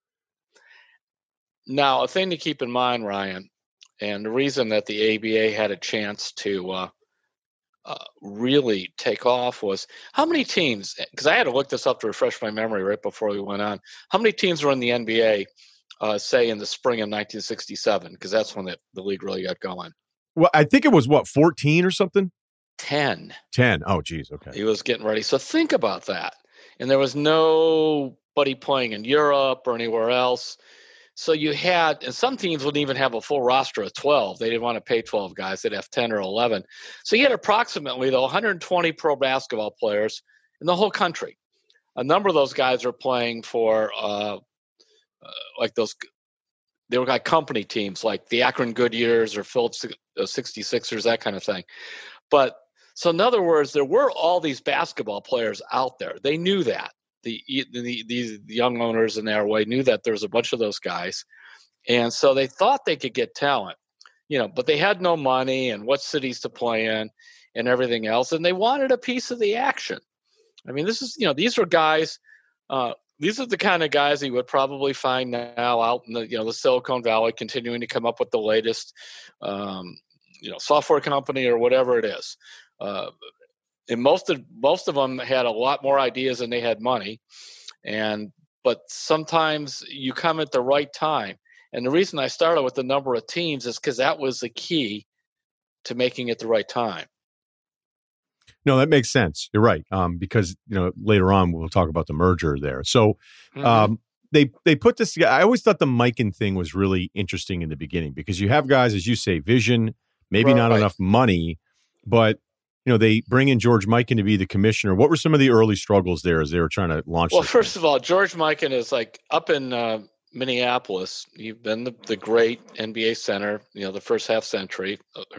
Now, a thing to keep in mind, Ryan, and the reason that the A B A had a chance to uh, uh, really take off was how many teams, because I had to look this up to refresh my memory right before we went on, how many teams were in the N B A, uh, say, in the spring of nineteen sixty-seven, because that's when the, the league really got going. Well, I think it was, what, fourteen or something? ten. ten. Oh, geez, okay. He was getting ready. So think about that. And there was nobody playing in Europe or anywhere else. So you had, and some teams wouldn't even have a full roster of twelve. They didn't want to pay twelve guys. They'd have ten or eleven. So you had approximately, though, one hundred twenty pro basketball players in the whole country. A number of those guys are playing for, uh, uh, like those, they were like company teams, like the Akron Goodyears or Phillips sixty-sixers, that kind of thing. But, so in other words, there were all these basketball players out there. They knew that. The, the these young owners in their way knew that there was a bunch of those guys, and so they thought they could get talent, you know, but they had no money and what cities to play in and everything else, and they wanted a piece of the action. I mean, this is, you know, these were guys, uh, these are the kind of guys that you would probably find now out in the, you know, the Silicon Valley, continuing to come up with the latest, um, you know, software company or whatever it is. Uh, And most of most of them had a lot more ideas than they had money, and but sometimes you come at the right time. And the reason I started with the number of teams is because that was the key to making it the right time. No, that makes sense. You're right. Um, because you know later on we'll talk about the merger there. So um, mm-hmm. they they put this together. I always thought the Mikan thing was really interesting in the beginning because you have guys, as you say, vision, maybe right. not enough money, but you know, they bring in George Mikan to be the commissioner. What were some of the early struggles there as they were trying to launch? Well, first thing? of all, George Mikan is like up in uh, Minneapolis. You've been the, the great N B A center, you know, the first half century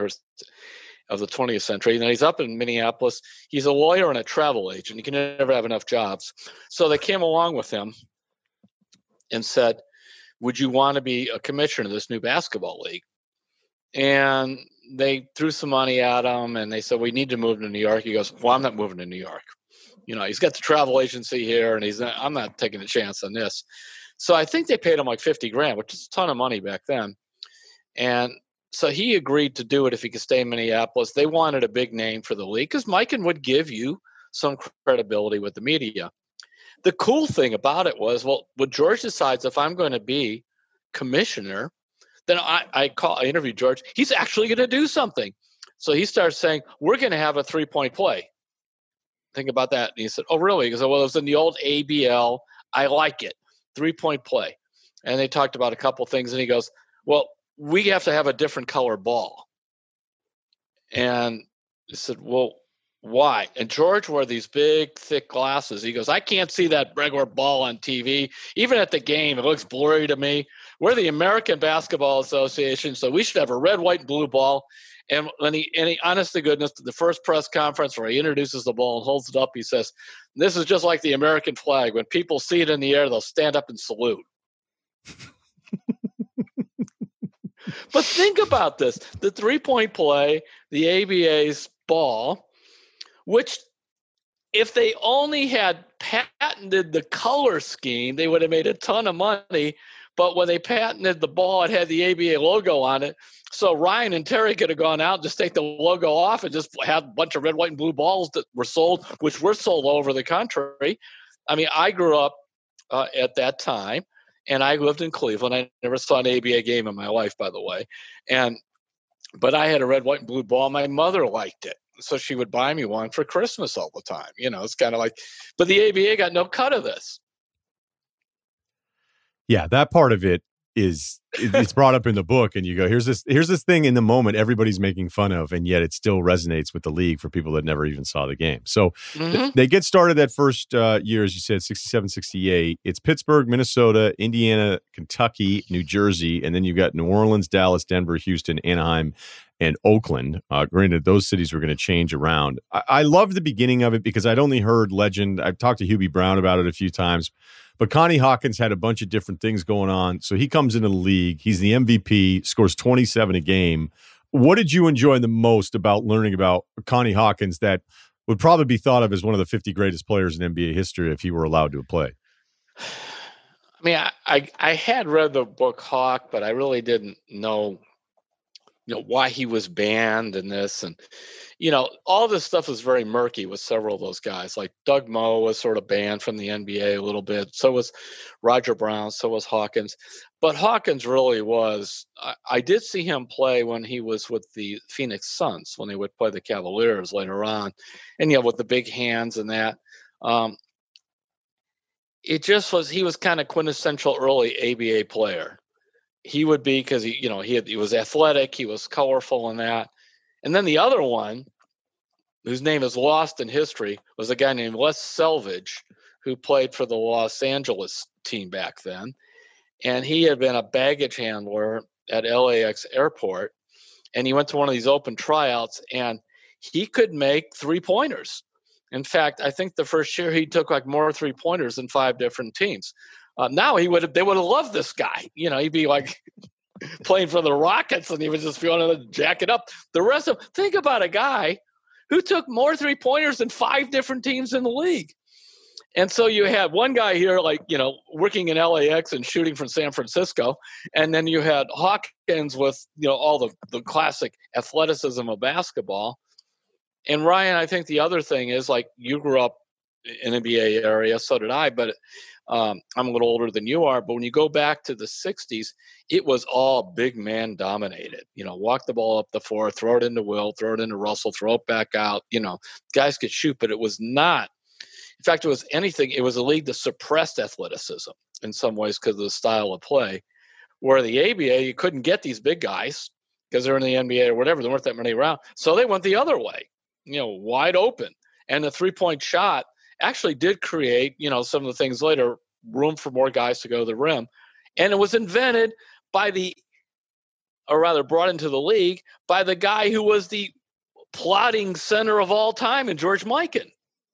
of the twentieth century. And he's up in Minneapolis. He's a lawyer and a travel agent. You can never have enough jobs. So they came along with him and said, would you want to be a commissioner of this new basketball league? And they threw some money at him, and they said, we need to move to New York. He goes, well, I'm not moving to New York. You know, he's got the travel agency here, and he's not, I'm not taking a chance on this. So I think they paid him like fifty grand, which is a ton of money back then. And so he agreed to do it if he could stay in Minneapolis. They wanted a big name for the league because Mikan would give you some credibility with the media. The cool thing about it was, well, when George decides if I'm going to be commissioner, then I, I call, I interview George. He's actually going to do something. So he starts saying, we're going to have a three-point play. Think about that. And he said, oh, really? He goes, well, it was in the old A B L. I like it. Three-point play. And they talked about a couple things. And he goes, well, we have to have a different color ball. And he said, well, why? And George wore these big, thick glasses. He goes, I can't see that regular ball on T V. Even at the game, it looks blurry to me. We're the American Basketball Association, so we should have a red, white, and blue ball. And when he, and he, honest to goodness, the first press conference where he introduces the ball and holds it up, he says, this is just like the American flag. When people see it in the air, they'll stand up and salute. But think about this. The three-point play, the A B A's ball, which if they only had patented the color scheme, they would have made a ton of money. But when they patented the ball, it had the A B A logo on it. So Ryan and Terry could have gone out and just take the logo off and just had a bunch of red, white, and blue balls that were sold, which were sold all over the country. I mean, I grew up uh, at that time, and I lived in Cleveland. I never saw an A B A game in my life, by the way. And but I had a red, white, and blue ball. My mother liked it, so she would buy me one for Christmas all the time. You know, it's kind of like, but the A B A got no cut of this. Yeah, that part of it is it's brought up in the book, and you go, here's this here's this thing in the moment everybody's making fun of, and yet it still resonates with the league for people that never even saw the game. So mm-hmm. th- they get started that first uh, year, as you said, sixty-seven, sixty-eight. It's Pittsburgh, Minnesota, Indiana, Kentucky, New Jersey, and then you've got New Orleans, Dallas, Denver, Houston, Anaheim, and Oakland. Uh, granted, those cities were going to change around. I-, I love the beginning of it because I'd only heard legend. I've talked to Hubie Brown about it a few times. But Connie Hawkins had a bunch of different things going on. So he comes into the league. He's the M V P, scores twenty-seven a game. What did you enjoy the most about learning about Connie Hawkins that would probably be thought of as one of the fifty greatest players in N B A history if he were allowed to play? I mean, I, I, I had read the book Hawk, but I really didn't know, you know, why he was banned and this. And, you know, all this stuff was very murky with several of those guys. Like Doug Moe was sort of banned from the N B A a little bit. So was Roger Brown. So was Hawkins. But Hawkins really was, I, I did see him play when he was with the Phoenix Suns, when they would play the Cavaliers later on. And, you know, with the big hands and that. Um, it just was, he was kind of quintessential early A B A player. He would be, because he, you know, he had, he was athletic, he was colorful in that. And then the other one, whose name is lost in history, was a guy named Les Selvage, who played for the Los Angeles team back then. And he had been a baggage handler at L A X airport. And he went to one of these open tryouts, and he could make three-pointers. In fact, I think the first year he took like more three-pointers than five different teams. Uh, now he would have, they would have loved this guy. You know, he'd be like playing for the Rockets, and he was just feeling to jack it up. The rest of, think about a guy who took more three-pointers than five different teams in the league. And so you had one guy here, like, you know, working in L A X and shooting from San Francisco. And then you had Hawkins with, you know, all the, the classic athleticism of basketball. And Ryan, I think the other thing is, like, you grew up in N B A area, so did I, but um, I'm a little older than you are. But when you go back to the sixties, it was all big man dominated. You know, walk the ball up the floor, throw it into Will, throw it into Russell, throw it back out. You know, guys could shoot, but it was not. In fact, it was anything. It was a league that suppressed athleticism in some ways because of the style of play. Where the A B A, you couldn't get these big guys because they're in the N B A or whatever. There weren't that many around. So they went the other way, you know, wide open. And the three-point shot actually did create, you know, some of the things later, room for more guys to go to the rim. And it was invented by the, or rather brought into the league by the guy who was the plotting center of all time in George Mikan.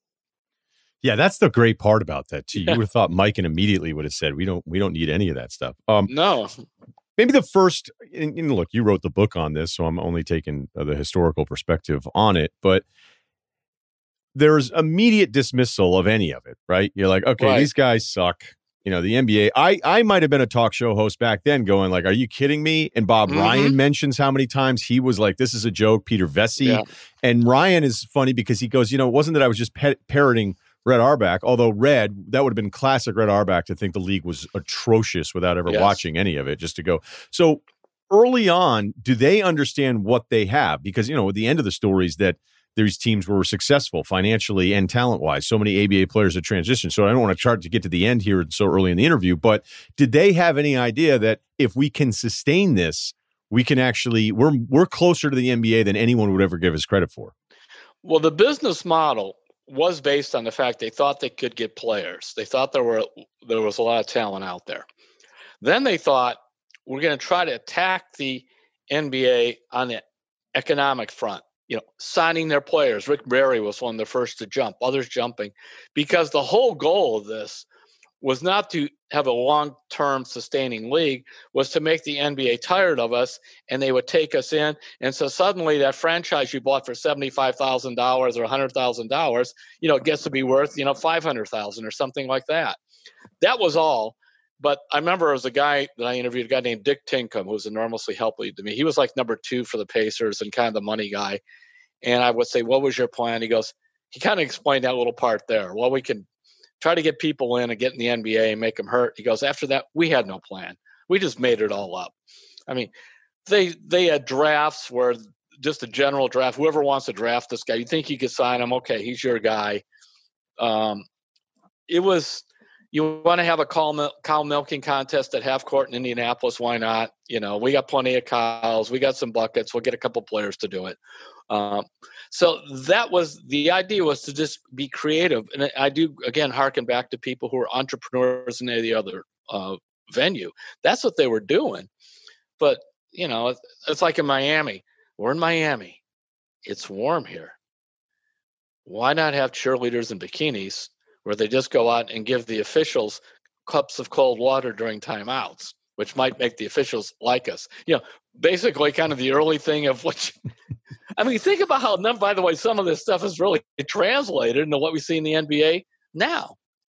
Yeah, that's the great part about that too. You would have thought Mikan immediately would have said, "We don't, we don't need any of that stuff." Um, no, maybe the first. And, and look, you wrote the book on this, so I'm only taking the historical perspective on it. But there's immediate dismissal of any of it, right? You're like, okay, right. These guys suck. You know, the N B A, I, I might have been a talk show host back then going like, are you kidding me? And Bob mm-hmm. Ryan mentions how many times he was like, this is a joke, Peter Vesey. Yeah. And Ryan is funny because he goes, you know, it wasn't that I was just pe- parroting Red Auerbach, although Red, that would have been classic Red Auerbach to think the league was atrocious without ever yes. watching any of it, just to go. So early on, do they understand what they have? Because, you know, at the end of the story is that these teams were successful financially and talent-wise. So many A B A players had transitioned. So I don't want to try to get to the end here so early in the interview, but did they have any idea that if we can sustain this, we can actually, we're we're closer to the N B A than anyone would ever give us credit for? Well, the business model was based on the fact they thought they could get players. They thought there were there was a lot of talent out there. Then they thought, we're going to try to attack the N B A on the economic front. You know, signing their players. Rick Barry was one of the first to jump, others jumping, because the whole goal of this was not to have a long-term sustaining league, was to make the N B A tired of us, and they would take us in. And so suddenly that franchise you bought for seventy-five thousand dollars or one hundred thousand dollars, you know, it gets to be worth, you know, five hundred thousand dollars or something like that. That was all. But I remember there was a guy that I interviewed, a guy named Dick Tinkham, who was enormously helpful to me. He was like number two for the Pacers and kind of the money guy. And I would say, what was your plan? He goes, he kind of explained that little part there. Well, we can try to get people in and get in the N B A and make them hurt. He goes, after that, we had no plan. We just made it all up. I mean, they they had drafts where just a general draft, whoever wants to draft this guy, you think you could sign him, okay, he's your guy. Um, it was, you want to have a cow, cow milking contest at half court in Indianapolis, why not? You know, we got plenty of cows, we got some buckets, we'll get a couple players to do it. Um, so that was, the idea was to just be creative. And I do, again, harken back to people who are entrepreneurs in any other uh, venue. That's what they were doing. But, you know, it's, it's like in Miami. We're in Miami. It's warm here. Why not have cheerleaders in bikinis where they just go out and give the officials cups of cold water during timeouts, which might make the officials like us? You know, basically kind of the early thing of what you, I mean, think about how, by the way, some of this stuff is really translated into what we see in the N B A now.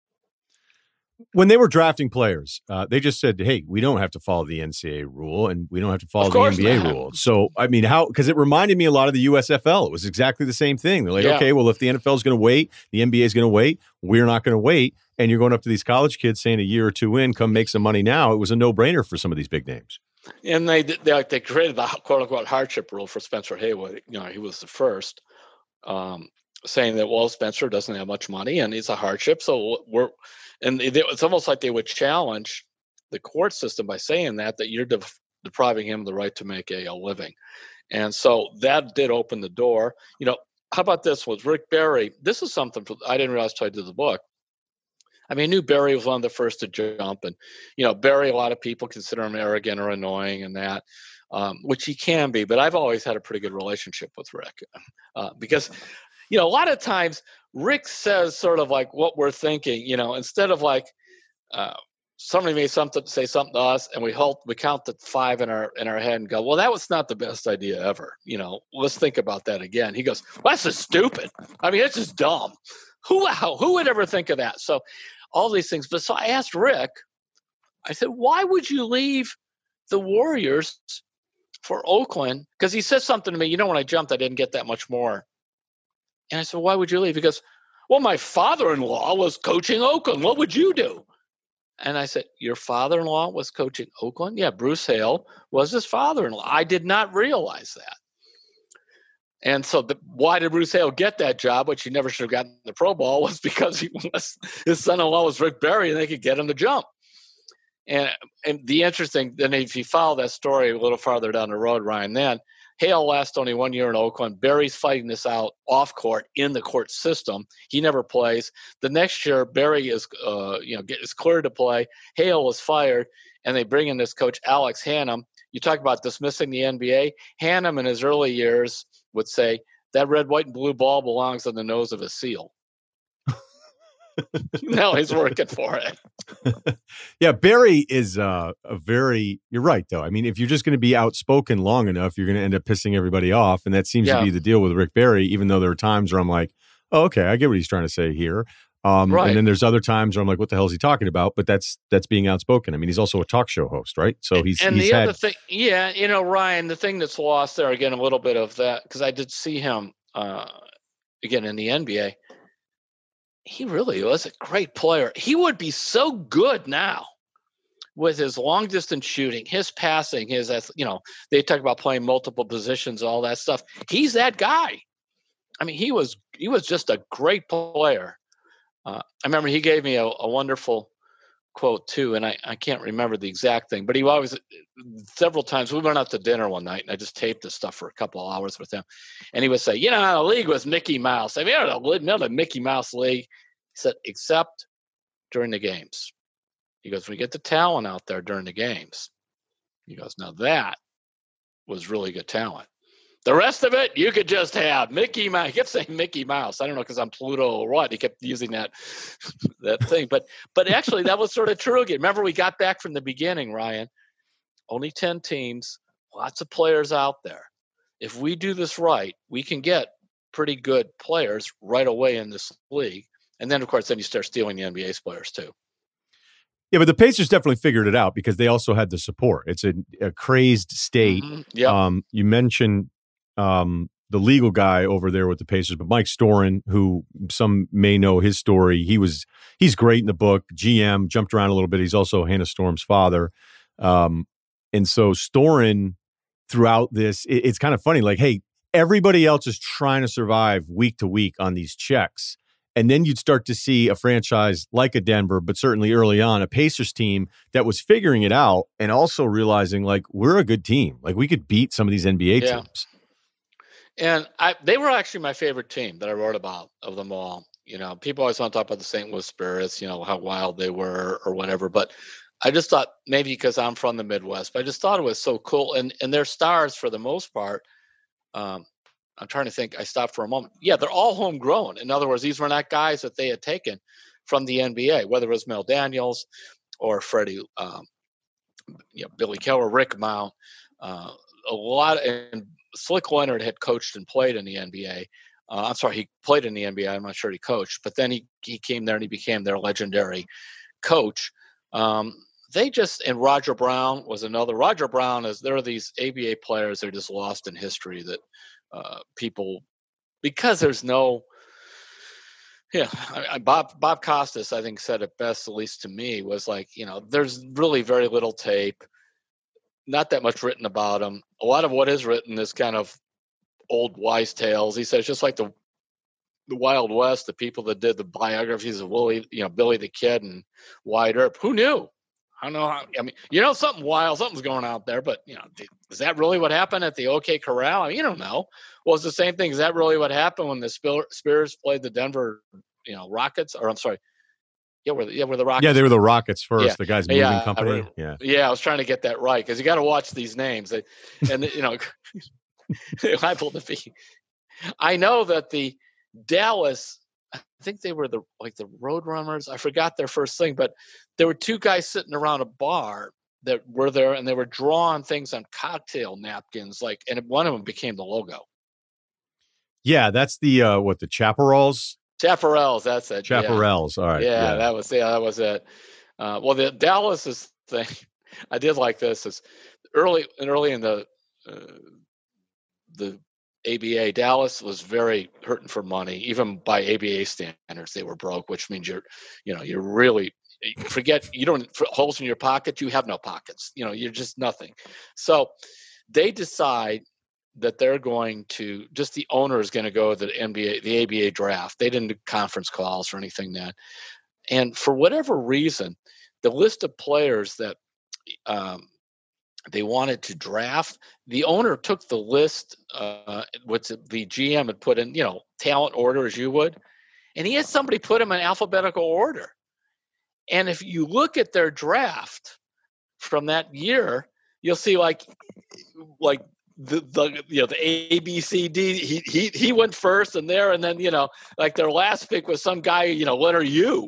When they were drafting players, uh, they just said, hey, we don't have to follow the N C double A rule and we don't have to follow the N B A not. rule. So, I mean, how, because it reminded me a lot of the U S F L. It was exactly the same thing. They're like, yeah. okay, well, if the N F L is going to wait, the N B A is going to wait, we're not going to wait. And you're going up to these college kids saying a year or two in, come make some money now. It was a no-brainer for some of these big names. And they they, they created the quote-unquote hardship rule for Spencer Haywood. You know, he was the first, um, saying that, well, Spencer doesn't have much money and it's a hardship. So we're, and they, it's almost like they would challenge the court system by saying that, that you're de- depriving him of the right to make a, a living. And so that did open the door. You know, how about this with Rick Barry? This is something for, I didn't realize until I did the book. I mean, I knew Barry was one of the first to jump. And, you know, Barry, a lot of people consider him arrogant or annoying and that, um, which he can be. But I've always had a pretty good relationship with Rick uh, because, you know, a lot of times Rick says sort of like what we're thinking, you know, instead of like uh, somebody may something say something to us and we halt, we count to five in our in our head and go, well, that was not the best idea ever. You know, let's think about that again. He goes, well, that's just stupid. I mean, it's just dumb. Who, how, who would ever think of that? So all these things. But so I asked Rick, I said, why would you leave the Warriors for Oakland? Because he said something to me, you know, when I jumped, I didn't get that much more. And I said, why would you leave? He goes, well, my father-in-law was coaching Oakland. What would you do? And I said, your father-in-law was coaching Oakland? Yeah, Bruce Hale was his father-in-law. I did not realize that. And so the, why did Bruce Hale get that job, which he never should have gotten the Pro Bowl, was because he was, his son-in-law was Rick Barry, and they could get him to jump. And and the interesting, then if you follow that story a little farther down the road, Ryan, then Hale lasts only one year in Oakland. Barry's fighting this out off court in the court system. He never plays. The next year, Barry is uh, you know is cleared to play. Hale was fired, and they bring in this coach Alex Hannum. You talk about dismissing the N B A. Hannum in his early years would say that red, white, and blue ball belongs on the nose of a seal. Now he's working for it. Yeah, Barry is uh, a very, you're right, though. I mean, if you're just going to be outspoken long enough, you're going to end up pissing everybody off. And that seems yeah. to be the deal with Rick Barry, even though there are times where I'm like, oh, okay, I get what he's trying to say here. Um, Right. And then there's other times where I'm like, what the hell is he talking about? But that's that's being outspoken. I mean, he's also a talk show host, right? So he's and he's the had, other thing, yeah, you know, Ryan, the thing that's lost there again, a little bit of that, because I did see him uh, again in the N B A. He really was a great player. He would be so good now with his long distance shooting, his passing, his, you know, they talk about playing multiple positions, all that stuff. He's that guy. I mean, he was he was just a great player. Uh, I remember he gave me a, a wonderful quote too, and I, I can't remember the exact thing, but he always, several times, we went out to dinner one night, and I just taped this stuff for a couple of hours with him, and he would say, you know, the league was Mickey Mouse. I mean, another Mickey Mouse league. He said, except during the games. He goes, we get the talent out there during the games. He goes, now that was really good talent. The rest of it, you could just have Mickey Mouse. He kept saying Mickey Mouse. I don't know because I'm Pluto or what. He kept using that that thing. But but actually, that was sort of true again. Remember, we got back from the beginning, Ryan. Only ten teams, lots of players out there. If we do this right, we can get pretty good players right away in this league. And then, of course, then you start stealing the N B A's players too. yeah, but the Pacers definitely figured it out because they also had the support. It's a, a crazed state. Mm-hmm. Yep. Um, you mentioned um, the legal guy over there with the Pacers, but Mike Storin, who some may know his story, he was he's great in the book. G M, jumped around a little bit. He's also Hannah Storm's father, um, and so Storin throughout this, it, it's kind of funny. Like, hey, everybody else is trying to survive week to week on these checks. And then you'd start to see a franchise like a Denver, but certainly early on, a Pacers team that was figuring it out and also realizing, like, we're a good team. Like, we could beat some of these N B A Yeah. teams. And I, they were actually my favorite team that I wrote about of them all. You know, people always want to talk about the Saint Louis Spirits, you know, how wild they were or whatever. But I just thought maybe because I'm from the Midwest, but I just thought it was so cool. And and their stars, for the most part, um, I'm trying to think. I stopped for a moment. Yeah, they're all homegrown. In other words, these were not guys that they had taken from the N B A, whether it was Mel Daniels or Freddie, um, you know, Billy Keller, Rick Mount, uh, a lot. And Slick Leonard had coached and played in the N B A. Uh, I'm sorry, he played in the N B A. I'm not sure he coached, but then he he came there and he became their legendary coach. Um, they just and Roger Brown was another. Roger Brown is there are these A B A players that are just lost in history that. Uh, people, because there's no, yeah, I, I, Bob Bob Costas, I think, said it best, at least to me, was like, you know, there's really very little tape, not that much written about them. A lot of what is written is kind of old wise tales. He says, just like the the Wild West, the people that did the biographies of Willie, you know, Billy the Kid and Wyatt Earp, who knew? I don't know how, I mean, you know, something wild, something's going out there, but, you know, is that really what happened at the OK Corral? I mean, you don't know. Well, it's the same thing. Is that really what happened when the Spears played the Denver, you know, Rockets? Or I'm sorry. Yeah, we're the, yeah, we're the Rockets. Yeah, they were the Rockets first, yeah. the guy's moving yeah, company. I, yeah. Yeah, I was trying to get that right because you got to watch these names. And, you know, liable to be. I know that the Dallas, I think they were the like the Roadrunners. I forgot their first thing, but there were two guys sitting around a bar that were there, and they were drawing things on cocktail napkins, like, and one of them became the logo. Yeah, that's the uh, what the Chaparrals. Chaparrals, that's it. Chaparrals, yeah. all right. Yeah, yeah, that was yeah, that was it. Uh, well, the Dallas's thing, I did like this is early and early in the uh, the. A B A, Dallas was very hurting for money, even by A B A standards. They were broke, which means you're, you know, you're really forget you don't holes in your pocket. You have no pockets. You know, you're just nothing. So they decide that they're going to just the owner is going to go to the N B A, the A B A draft. They didn't do conference calls or anything that, and for whatever reason, the list of players that. Um, they wanted to draft. The owner took the list, uh, what the G M had put in, you know, talent order as you would, and he had somebody put them in alphabetical order. And if you look at their draft from that year, you'll see like, like the, the you know the A B C D. He he he went first, and there, and then you know like their last pick was some guy. You know, letter U.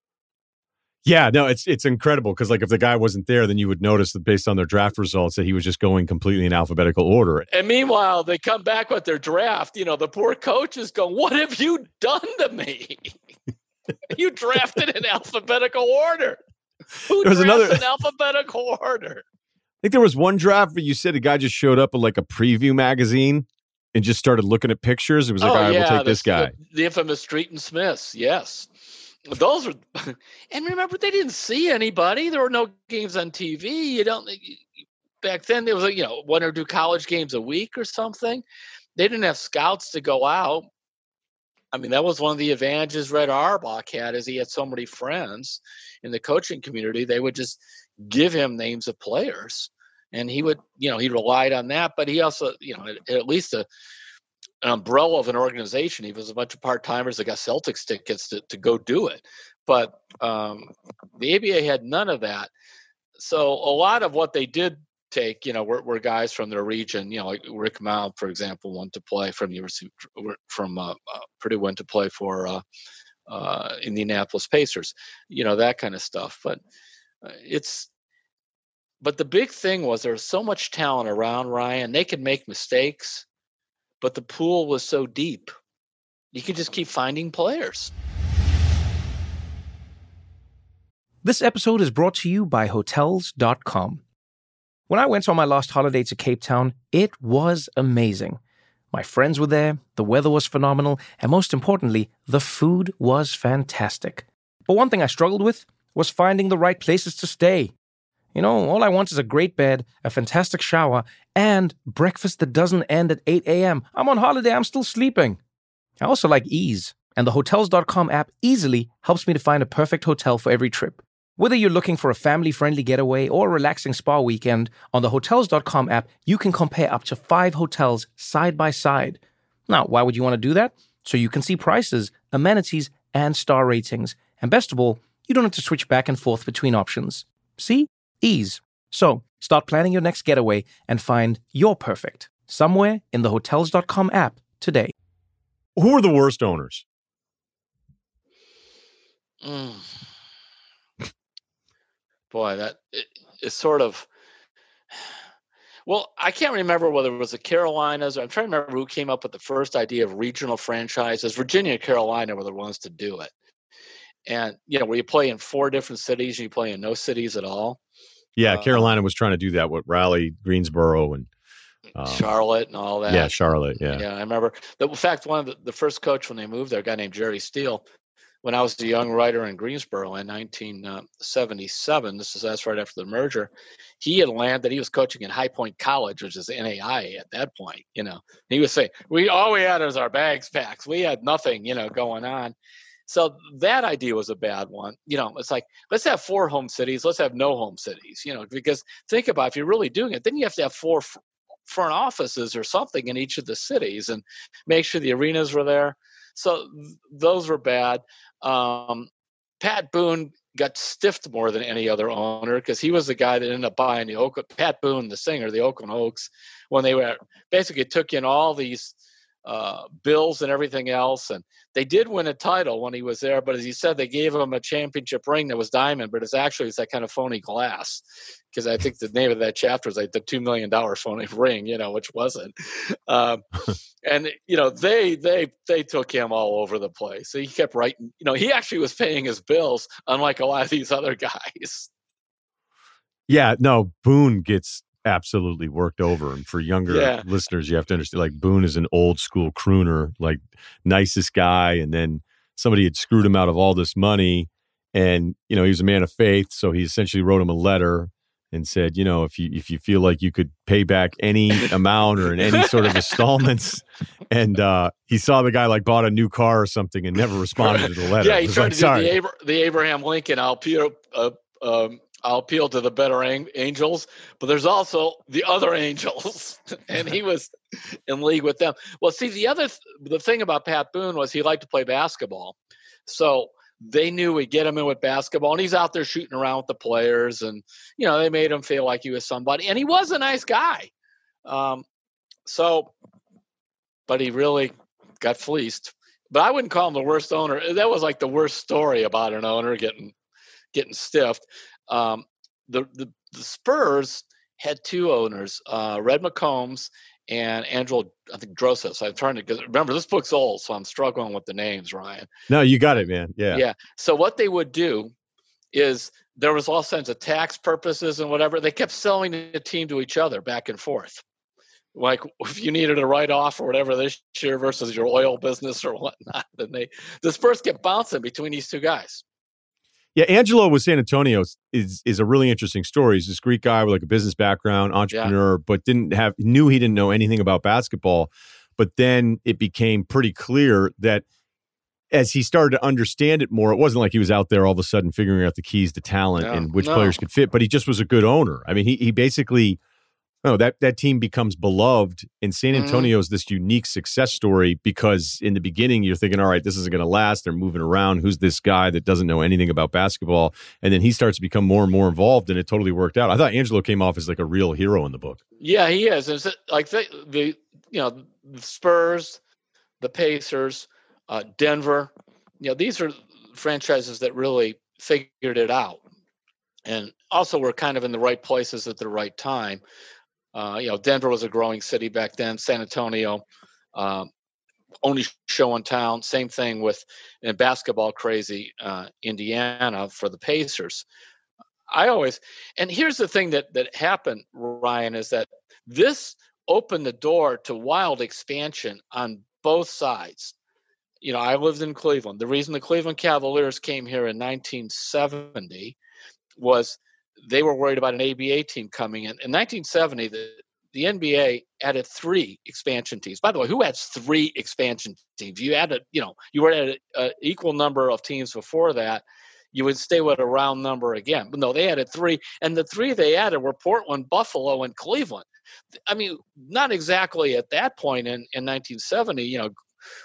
Yeah, no, it's it's incredible because like if the guy wasn't there, then you would notice that based on their draft results that he was just going completely in alphabetical order. And meanwhile, they come back with their draft. You know, the poor coach is going, "What have you done to me?" You drafted in alphabetical order. Who There was drafts another- in alphabetical order? I think there was one draft where you said a guy just showed up at like a preview magazine and just started looking at pictures. It was like, all right, we'll take the, this guy. The, the infamous Streeton Smiths, yes. Those were, and remember, they didn't see anybody. There were no games on T V. You don't, back then there was, you know, one or two college games a week or something. They didn't have scouts to go out. I mean, that was one of the advantages Red Auerbach had, is he had so many friends in the coaching community. They would just give him names of players, and he would, you know, he relied on that. But he also, you know, at, at least a, an umbrella of an organization. He was a bunch of part-timers that got Celtics tickets to, to go do it. But um, the A B A had none of that. So a lot of what they did take, you know, were, were guys from their region. You know, like Rick Mount, for example, went to play from the University from uh, uh, Purdue, went to play for uh, uh, Indianapolis Pacers. You know, that kind of stuff. But uh, it's, but the big thing was there was so much talent around, Ryan. They could make mistakes, but the pool was so deep, you could just keep finding players. This episode is brought to you by Hotels dot com. When I went on my last holiday to Cape Town, it was amazing. My friends were there, the weather was phenomenal, and most importantly, the food was fantastic. But one thing I struggled with was finding the right places to stay. You know, all I want is a great bed, a fantastic shower, and breakfast that doesn't end at eight a.m. I'm on holiday, I'm still sleeping. I also like ease, and the Hotels dot com app easily helps me to find a perfect hotel for every trip. Whether you're looking for a family-friendly getaway or a relaxing spa weekend, on the Hotels dot com app, you can compare up to five hotels side by side. Now, why would you want to do that? So you can see prices, amenities, and star ratings. And best of all, you don't have to switch back and forth between options. See? Ease. So, start planning your next getaway and find your perfect somewhere in the Hotels dot com app today. Who are the worst owners? Mm. Boy, that is sort of, well, I can't remember whether it was the Carolinas, or I'm trying to remember who came up with the first idea of regional franchises. Virginia and Carolina were the ones to do it. And, you know, where you play in four different cities and you play in no cities at all. Yeah, uh, Carolina was trying to do that with Raleigh, Greensboro, and um, Charlotte and all that. Yeah, Charlotte, yeah. Yeah, I remember. The, in fact, one of the, the first coach when they moved there, a guy named Jerry Steele, when I was a young writer in Greensboro in nineteen seventy-seven, this is that's right after the merger, he had landed, he was coaching in High Point College, which is N A I A at that point, you know. He was saying, we all we had was our bags packed. We had nothing, you know, going on. So that idea was a bad one. You know, it's like, let's have four home cities. Let's have no home cities, you know, because think about it, if you're really doing it, then you have to have four f- front offices or something in each of the cities and make sure the arenas were there. So th- those were bad. Um, Pat Boone got stiffed more than any other owner because he was the guy that ended up buying the Oakland, Pat Boone, the singer, the Oakland Oaks, when they were basically took in all these uh, bills and everything else. And they did win a title when he was there, but as he said, they gave him a championship ring that was diamond, but it's actually it's that kind of phony glass. Because I think the name of that chapter is like the two million dollars phony ring, you know, which wasn't. Um, and, you know, they they they took him all over the place. So he kept writing, you know, he actually was paying his bills, unlike a lot of these other guys. Yeah, no, Boone gets absolutely worked over. And for younger Yeah. listeners, you have to understand, like, Boone is an old school crooner, like, nicest guy. And then somebody had screwed him out of all this money. And, you know, he was a man of faith. So he essentially wrote him a letter and said, you know, if you if you feel like you could pay back any amount or in any sort of installments, and uh, he saw the guy like bought a new car or something and never responded to the letter. Yeah, he It was tried like, to do sorry. the, Abra- the Abraham Lincoln. I'll appeal, uh, um, I'll appeal to the better ang- angels, but there's also the other angels, and he was in league with them. Well, see, the other th- the thing about Pat Boone was he liked to play basketball, so they knew we'd get him in with basketball, and he's out there shooting around with the players, and you know they made him feel like he was somebody, and he was a nice guy. Um, so, but he really got fleeced. But I wouldn't call him the worst owner. That was like the worst story about an owner getting getting stiffed. Um, the, the the Spurs had two owners, uh, Red McCombs and Angelo, I think Drossos. I'm trying to remember, this book's old, so I'm struggling with the names, Ryan. No, you got it, man. Yeah. Yeah. So what they would do is there was all kinds of tax purposes and whatever. They kept selling the team to each other back and forth. Like if you needed a write-off or whatever this year versus your oil business or whatnot, then they the Spurs kept bouncing between these two guys. Yeah, Angelo with San Antonio is is a really interesting story. He's this Greek guy with like a business background, entrepreneur, yeah. but didn't have knew he didn't know anything about basketball. But then it became pretty clear that as he started to understand it more, it wasn't like he was out there all of a sudden figuring out the keys to talent no, and which no. players could fit, but he just was a good owner. I mean, he he basically, no, that, that team becomes beloved, and San Antonio is mm-hmm. this unique success story because in the beginning you're thinking, all right, this isn't going to last. They're moving around. Who's this guy that doesn't know anything about basketball? And then he starts to become more and more involved, and it totally worked out. I thought Angelo came off as like a real hero in the book. Yeah, he is. It's like the, the you know, the Spurs, the Pacers, uh, Denver, you know, these are franchises that really figured it out and also were kind of in the right places at the right time. Uh, you know, Denver was a growing city back then. San Antonio, um, only show in town. Same thing with in basketball crazy uh, Indiana for the Pacers. I always, and here's the thing that that happened, Ryan, is that this opened the door to wild expansion on both sides. You know, I lived in Cleveland. The reason the Cleveland Cavaliers came here in nineteen seventy was they were worried about an A B A team coming in. In nineteen seventy, the, the N B A added three expansion teams. By the way, who adds three expansion teams? You added, you know, you were at an equal number of teams before that. You would stay with a round number again. But no, they added three. And the three they added were Portland, Buffalo, and Cleveland. I mean, not exactly at that point in, in nineteen seventy, you know,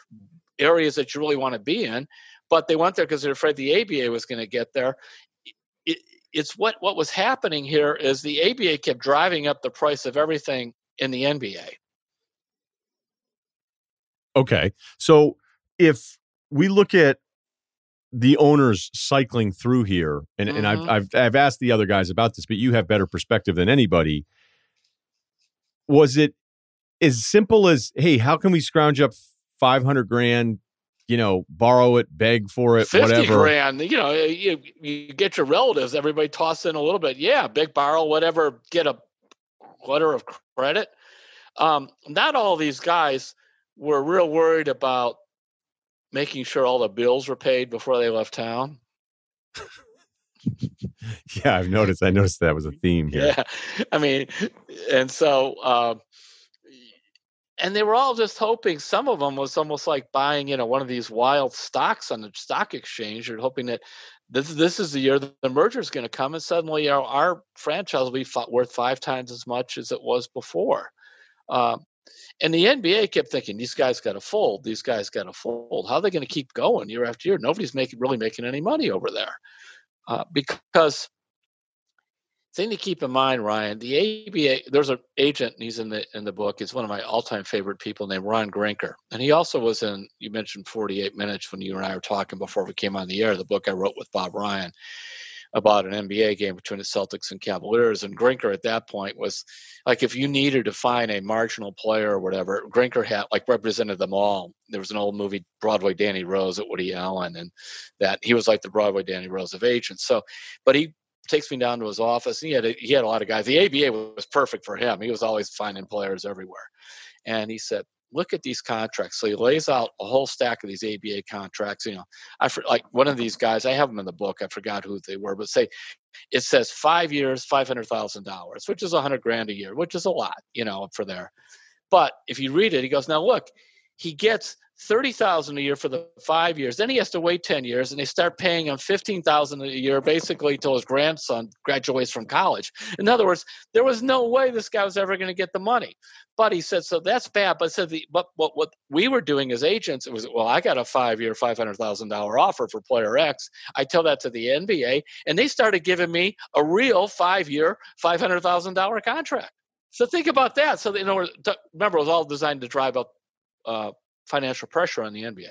areas that you really want to be in. But they went there because they're afraid the A B A was going to get there. It, It's what, what was happening here is the A B A kept driving up the price of everything in the N B A. Okay. So if we look at the owners cycling through here, and, mm-hmm. and I've, I've, I've asked the other guys about this, but you have better perspective than anybody. Was it as simple as, hey, how can we scrounge up five hundred grand, you know, borrow it, beg for it, fifty whatever. grand, you know, you, you get your relatives, everybody toss in a little bit. Yeah, big borrow, whatever, get a letter of credit. Um, not all these guys were real worried about making sure all the bills were paid before they left town. Yeah, I've noticed. I noticed that was a theme here. Yeah, I mean, and so, uh, and they were all just hoping. Some of them was almost like buying, you know, one of these wild stocks on the stock exchange. You're hoping that this this is the year that the merger is going to come, and suddenly our, our franchise will be f- worth five times as much as it was before. Um, and the N B A kept thinking, these guys got to fold. These guys got to fold. How are they going to keep going year after year? Nobody's making really making any money over there. Uh, because thing to keep in mind, Ryan, the A B A, there's an agent, and he's in the in the book. He's one of my all-time favorite people named Ron Grinker. And he also was in, you mentioned forty-eight minutes when you and I were talking before we came on the air, the book I wrote with Bob Ryan about an N B A game between the Celtics and Cavaliers. And Grinker at that point was like, if you needed to find a marginal player or whatever, Grinker had like represented them all. There was an old movie, Broadway Danny Rose at Woody Allen, and that he was like the Broadway Danny Rose of agents. So, but he takes me down to his office, and he had a, he had a lot of guys. The A B A was perfect for him. He was always finding players everywhere. And he said, look at these contracts. So he lays out a whole stack of these A B A contracts. You know, I like one of these guys, I have them in the book. I forgot who they were, but say it says five years, five hundred thousand dollars, which is a hundred grand a year, which is a lot, you know, for there. But if you read it, he goes, now look, he gets thirty thousand dollars a year for the five years. Then he has to wait ten years, and they start paying him fifteen thousand dollars a year, basically till his grandson graduates from college. In other words, there was no way this guy was ever going to get the money. But he said, so that's bad. But said the but what what we were doing as agents, it was, well, I got a five-year, five hundred thousand dollars offer for player X. I tell that to the N B A, and they started giving me a real five-year, five hundred thousand dollars contract. So think about that. So, you know, remember, it was all designed to drive up uh, financial pressure on the N B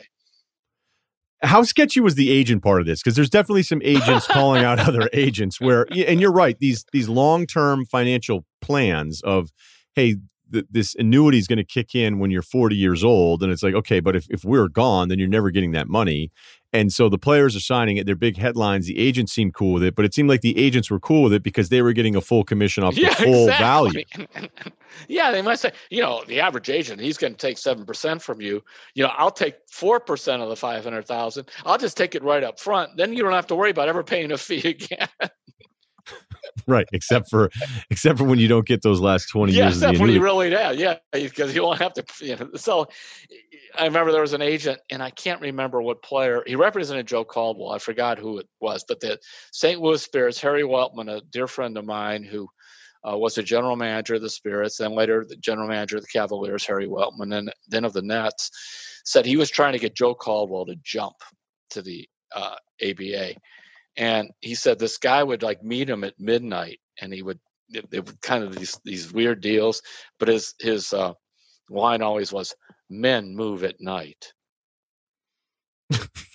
A. How sketchy was the agent part of this? Because there's definitely some agents calling out other agents where, and you're right, these these long-term financial plans of, hey, th- this annuity is going to kick in when you're forty years old. And it's like, okay, but if, if we're gone, then you're never getting that money. And so the players are signing it. They're big headlines. The agents seemed cool with it, but it seemed like the agents were cool with it because they were getting a full commission off yeah, the full exactly. value. Yeah, they might say, you know, the average agent, he's going to take seven percent from you. You know, I'll take four percent of the five hundred thousand. I'll just take it right up front. Then you don't have to worry about ever paying a fee again. Right, except for except for when you don't get those last twenty yeah, years. Except of the when you annuity. really, yeah, yeah, because you won't have to, you know. So I remember there was an agent, and I can't remember what player. He represented Joe Caldwell. I forgot who it was, but the Saint Louis Spirits, Harry Weltman, a dear friend of mine who uh, was the general manager of the Spirits, then later the general manager of the Cavaliers, Harry Weltman, and then of the Nets, said he was trying to get Joe Caldwell to jump to the uh, A B A. And he said this guy would like meet him at midnight, and he would, it, it would kind of these these weird deals. But his his uh, line always was, "Men move at night." Yeah,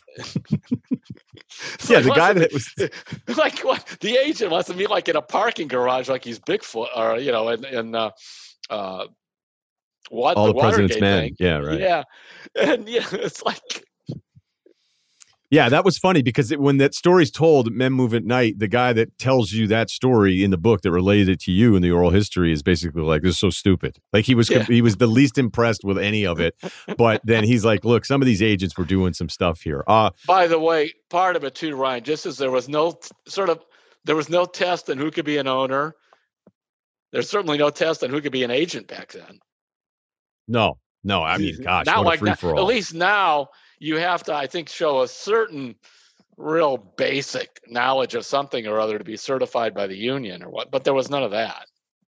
like, the guy that was like what the agent wants to meet like in a parking garage, like he's Bigfoot, or you know, in in uh, uh, what all the, the president's Watergate men. thing. Yeah, right. Yeah, and yeah, it's like. Yeah, that was funny because it, when that story's told, Men Move at Night, the guy that tells you that story in the book that related it to you in the oral history is basically like, this is so stupid. Like he was Yeah. he was the least impressed with any of it. But then he's like, look, some of these agents were doing some stuff here. Uh, By the way, part of it too, Ryan, just as there was no sort of, there was no test on who could be an owner, there's certainly no test on who could be an agent back then. no, no, I mean, gosh, Not what like a free that. for At all. least now you have to, I think, show a certain real basic knowledge of something or other to be certified by the union or what. But there was none of that.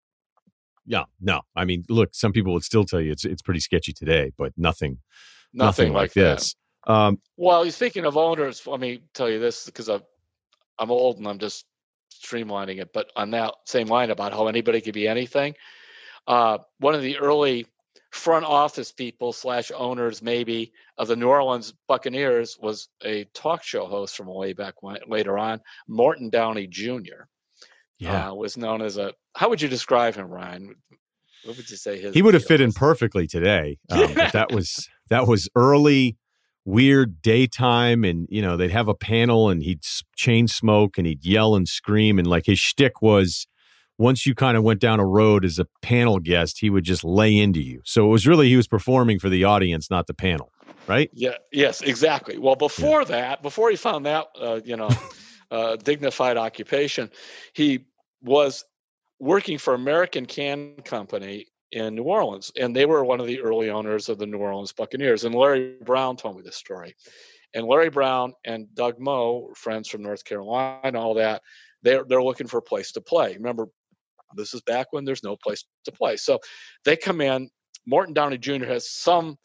Yeah, no, I mean, look, some people would still tell you it's it's pretty sketchy today, but nothing, Nothing, nothing like, like this. Um, Well, speaking of owners, let me tell you this because I'm, I'm old and I'm just streamlining it. But on that same line about how anybody could be anything, uh, one of the early front office people slash owners maybe of the New Orleans Buccaneers was a talk show host from way back when, later on. Morton Downey Junior yeah, uh, was known as a, how would you describe him, Ryan? What would you say his he would have deal fit in was? perfectly today. Um, but that was that was early, weird daytime, and you know they'd have a panel, and he'd s- chain smoke, and he'd yell and scream, and like his shtick was, once you kind of went down a road as a panel guest, he would just lay into you. So it was really he was performing for the audience, not the panel, right? Yeah. Yes. Exactly. Well, before yeah. that, before he found that, uh, you know, uh, dignified occupation, he was working for American Can Company in New Orleans, and they were one of the early owners of the New Orleans Buccaneers. And Larry Brown told me this story. And Larry Brown and Doug Moe, friends from North Carolina, all that, they're they're looking for a place to play. Remember, this is back when there's no place to play. So they come in. Morton Downey Junior has some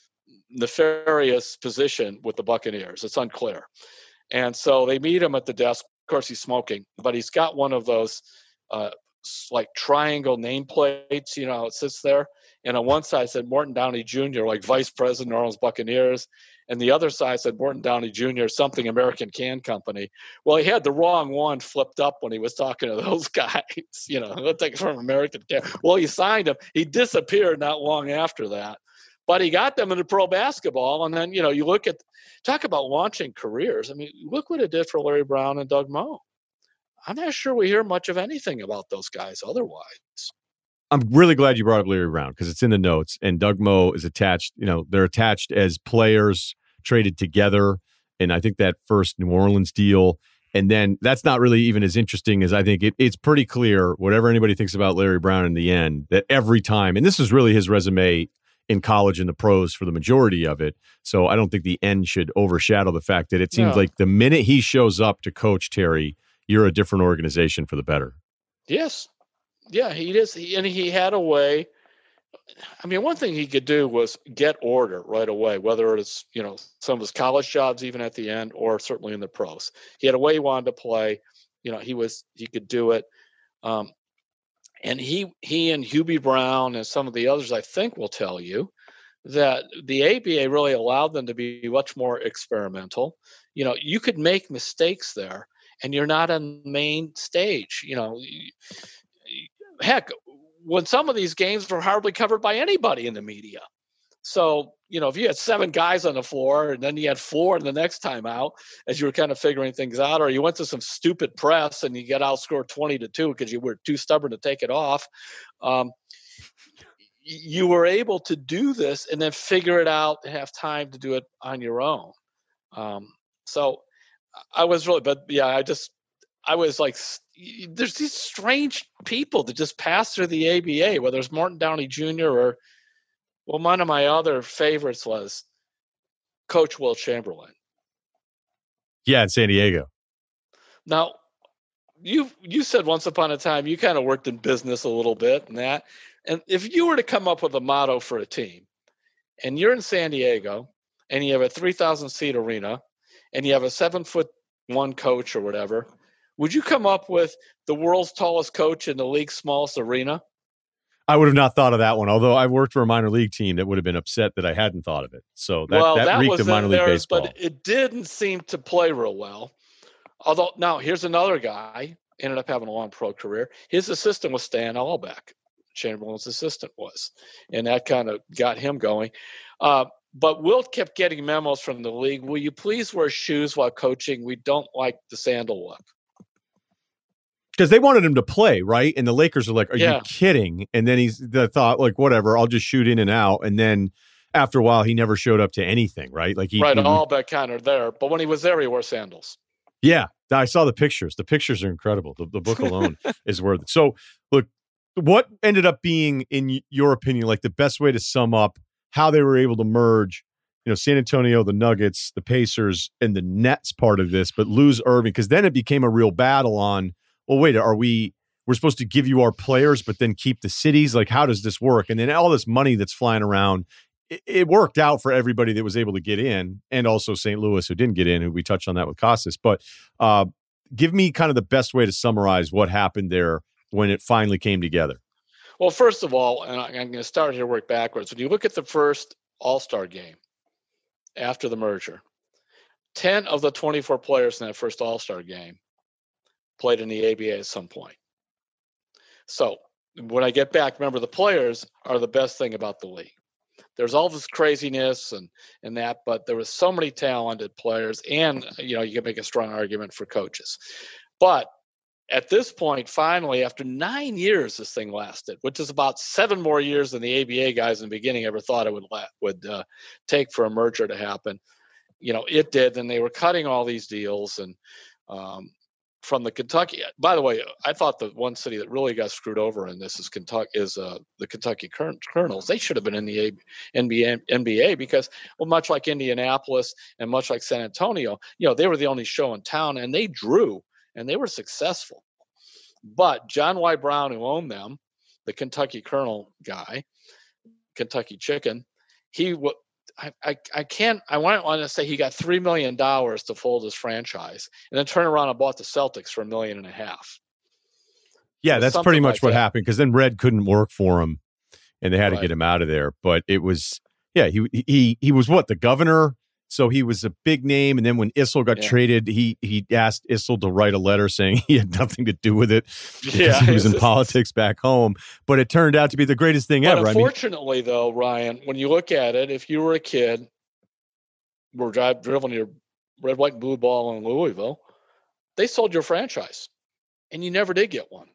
nefarious position with the Buccaneers. It's unclear. And so they meet him at the desk. Of course, he's smoking, but he's got one of those uh, like triangle nameplates, you know, how it sits there. And on one side said Morton Downey Junior, like Vice President, New Orleans Buccaneers. And the other side said Morton Downey Junior, something American Can Company. Well, he had the wrong one flipped up when he was talking to those guys. You know, let's take it from American Can. Well, he signed him. He disappeared not long after that. But he got them into pro basketball. And then, you know, you look at, talk about launching careers. I mean, look what it did for Larry Brown and Doug Moe. I'm not sure we hear much of anything about those guys otherwise. I'm really glad you brought up Larry Brown because it's in the notes, and Doug Moe is attached. You know, they're attached as players traded together, and I think that first New Orleans deal. And then that's not really even as interesting as I think it, it's pretty clear, whatever anybody thinks about Larry Brown in the end, that every time, and this is really his resume in college and the pros for the majority of it. So I don't think the end should overshadow the fact that it seems No. like the minute he shows up to coach Terry, you're a different organization for the better. Yes. Yeah, he is. He, and he had a way. I mean, one thing he could do was get order right away, whether it's, you know, some of his college jobs, even at the end, or certainly in the pros. He had a way he wanted to play. You know, he was, he could do it. Um, and he, he and Hubie Brown and some of the others, I think, will tell you that the A B A really allowed them to be much more experimental. You know, you could make mistakes there, and you're not on the main stage. You know, heck, when some of these games were hardly covered by anybody in the media. So, you know, if you had seven guys on the floor and then you had four the next time out as you were kind of figuring things out, or you went to some stupid press and you got outscored twenty to two because you were too stubborn to take it off, um, you were able to do this and then figure it out and have time to do it on your own. Um, so I was really, but yeah, I just, I was like, there's these strange people that just pass through the A B A, whether it's Martin Downey Junior or, well, one of my other favorites was Coach Will Chamberlain. Yeah, in San Diego. Now, you you said once upon a time you kind of worked in business a little bit and that. And if you were to come up with a motto for a team, and you're in San Diego, and you have a three thousand seat arena, and you have a seven foot one coach or whatever, would you come up with the world's tallest coach in the league's smallest arena? I would have not thought of that one, although I worked for a minor league team that would have been upset that I hadn't thought of it. So that, well, that, that reeked was of minor league theirs, baseball. But it didn't seem to play real well. Although, now, here's another guy, ended up having a long pro career. His assistant was Stan Albeck. Chamberlain's assistant was. And that kind of got him going. Uh, but Will kept getting memos from the league. Will you please wear shoes while coaching? We don't like the sandal look. Because they wanted him to play, right? And the Lakers are like, are yeah. you kidding? And then he's the thought, like, whatever, I'll just shoot in and out. And then after a while, he never showed up to anything, right? Like he, Right, he, all that kind of there. But when he was there, he wore sandals. Yeah, I saw the pictures. The pictures are incredible. The, the book alone is worth it. So, look, what ended up being, in your opinion, like the best way to sum up how they were able to merge, you know, San Antonio, the Nuggets, the Pacers, and the Nets part of this, but lose Irving? Because then it became a real battle on, well, wait, are we, we're supposed to give you our players, but then keep the cities? Like, how does this work? And then all this money that's flying around, it, it worked out for everybody that was able to get in, and also Saint Louis, who didn't get in, who we touched on that with Costas. But uh, give me kind of the best way to summarize what happened there when it finally came together. Well, first of all, and I'm going to start here, work backwards. When you look at the first All-Star game after the merger, ten of the twenty-four players in that first All-Star game played in the A B A at some point. So when I get back, remember, the players are the best thing about the league. There's all this craziness and, and that, but there was so many talented players, and, you know, you can make a strong argument for coaches. But at this point, finally, after nine years, this thing lasted, which is about seven more years than the A B A guys in the beginning ever thought it would la- would uh, take for a merger to happen. You know, it did, and they were cutting all these deals, and um, from the Kentucky. By the way, I thought the one city that really got screwed over in this is Kentucky, is uh, the Kentucky Colonels. They should have been in the N B A, N B A because, well, much like Indianapolis and much like San Antonio, you know, they were the only show in town, and they drew, and they were successful. But John Y. Brown, who owned them, the Kentucky Colonel guy, Kentucky Chicken, he w- I, I, I can't, I want, want to say he got three million dollars to fold his franchise and then turn around and bought the Celtics for a million and a half. Yeah, that's pretty much like what that. happened, because then Red couldn't work for him and they had Right. to get him out of there. But it was, yeah, he he he was what, the governor? So he was a big name. And then when Issel got Yeah. traded, he he asked Issel to write a letter saying he had nothing to do with it because Yeah, he was in it's- politics back home. But it turned out to be the greatest thing But ever. I mean, unfortunately, though, Ryan, when you look at it, if you were a kid, were drive, driven your red, white, and blue ball in Louisville, they sold your franchise, and you never did get one.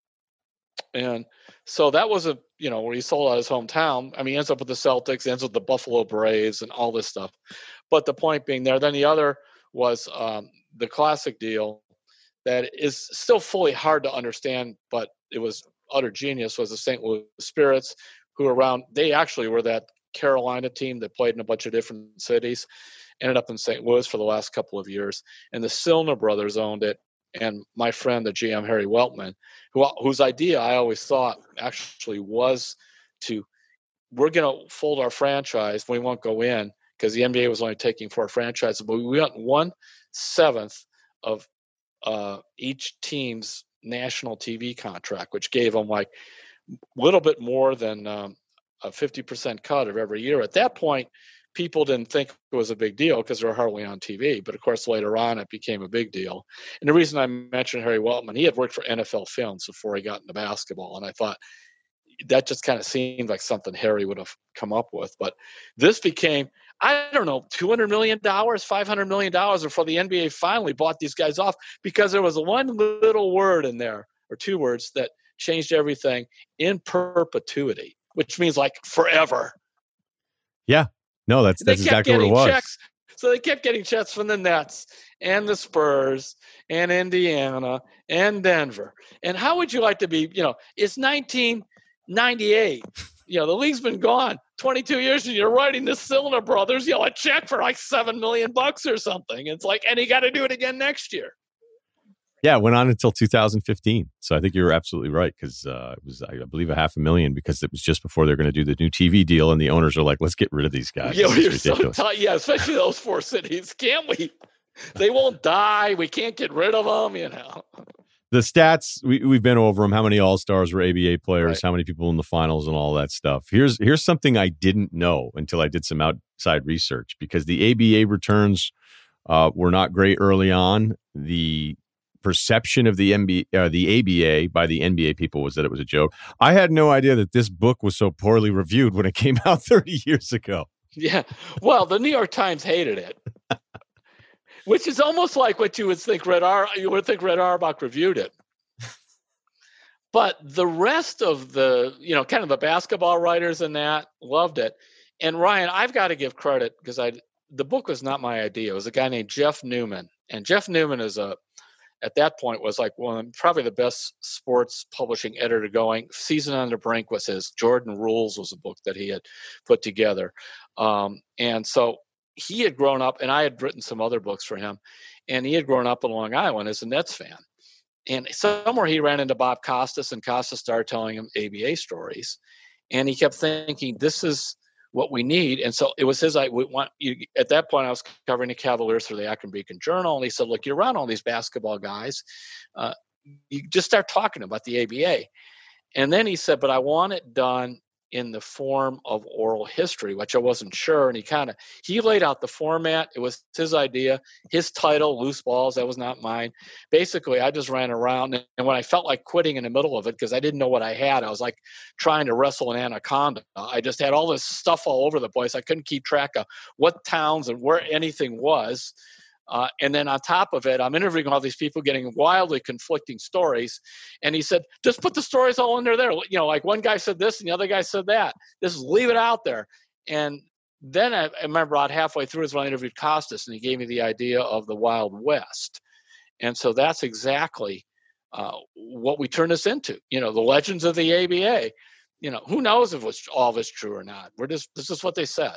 And so that was a, you know, where he sold out his hometown. I mean, he ends up with the Celtics, ends with the Buffalo Braves and all this stuff. But the point being there, then the other was um, the classic deal that is still fully hard to understand, but it was utter genius, was the Saint Louis Spirits, who around, they actually were that Carolina team that played in a bunch of different cities, ended up in Saint Louis for the last couple of years. And the Silner brothers owned it. And my friend, the G M, Harry Weltman, who, whose idea I always thought actually was to, we're going to fold our franchise. We won't go in because the N B A was only taking four franchises, but we got one seventh of uh, each team's national T V contract, which gave them like a little bit more than um, a fifty percent cut of every year. At that point, people didn't think it was a big deal because they were hardly on T V. But of course, later on, it became a big deal. And the reason I mentioned Harry Weltman, he had worked for N F L Films before he got into basketball. And I thought, that just kind of seemed like something Harry would have come up with. But this became, I don't know, two hundred million dollars, five hundred million dollars before the N B A finally bought these guys off, because there was one little word in there, or two words, that changed everything: in perpetuity, which means like forever. Yeah. No, that's, that's exactly what it was. Checks, so they kept getting checks from the Nets and the Spurs and Indiana and Denver. And how would you like to be, you know, it's nineteen ninety-eight. You know, the league's been gone twenty-two years, and you're writing the Cylinder Brothers, you know, a check for like seven million bucks or something. It's like, and you got to do it again next year. Yeah, it went on until two thousand fifteen. So I think you were absolutely right, because uh, it was, I believe, a half a million, because it was just before they're going to do the new T V deal, and the owners are like, let's get rid of these guys. Yeah, you're so t- yeah, especially those four cities. Can't we? They won't die. We can't get rid of them, you know. The stats, we, we've been over them. How many All-Stars were A B A players? Right. How many people in the finals and all that stuff? Here's here's something I didn't know until I did some outside research, because the A B A returns uh, were not great early on. The perception of the N B A, uh, the A B A by the N B A people was that it was a joke. I had no idea that this book was so poorly reviewed when it came out thirty years ago. Yeah. Well, the New York Times hated it. Which is almost like what you would think Red Ar- you would think Red Auerbach reviewed it. But the rest of the, you know, kind of the basketball writers and that loved it. And Ryan, I've got to give credit, because I the book was not my idea. It was a guy named Jeff Newman. And Jeff Newman is a at that point was like one probably the best sports publishing editor going. Season on the Brink was his. Jordan Rules was a book that he had put together. Um, and so he had grown up, and I had written some other books for him, and he had grown up in Long Island as a Nets fan. And somewhere he ran into Bob Costas, and Costas started telling him A B A stories. And he kept thinking, this is what we need. And so it was his, I want you, at that point I was covering the Cavaliers for the Akron Beacon Journal. And he said, look, you're around all these basketball guys. Uh, you just start talking about the A B A. And then he said, but I want it done in the form of oral history, which I wasn't sure. And he kind of, he laid out the format. It was his idea, his title, Loose Balls. That was not mine. Basically, I just ran around. And when I felt like quitting in the middle of it, because I didn't know what I had, I was like trying to wrestle an anaconda. I just had all this stuff all over the place. I couldn't keep track of what towns and where anything was. Uh, and then on top of it, I'm interviewing all these people getting wildly conflicting stories. And he said, just put the stories all under there. You know, like one guy said this and the other guy said that. Just leave it out there. And then I, I remember about halfway through is when I interviewed Costas, and he gave me the idea of the Wild West. And so that's exactly uh, what we turn this into. You know, the legends of the A B A. You know, who knows if it's all of it's true or not. We're just, this is what they said.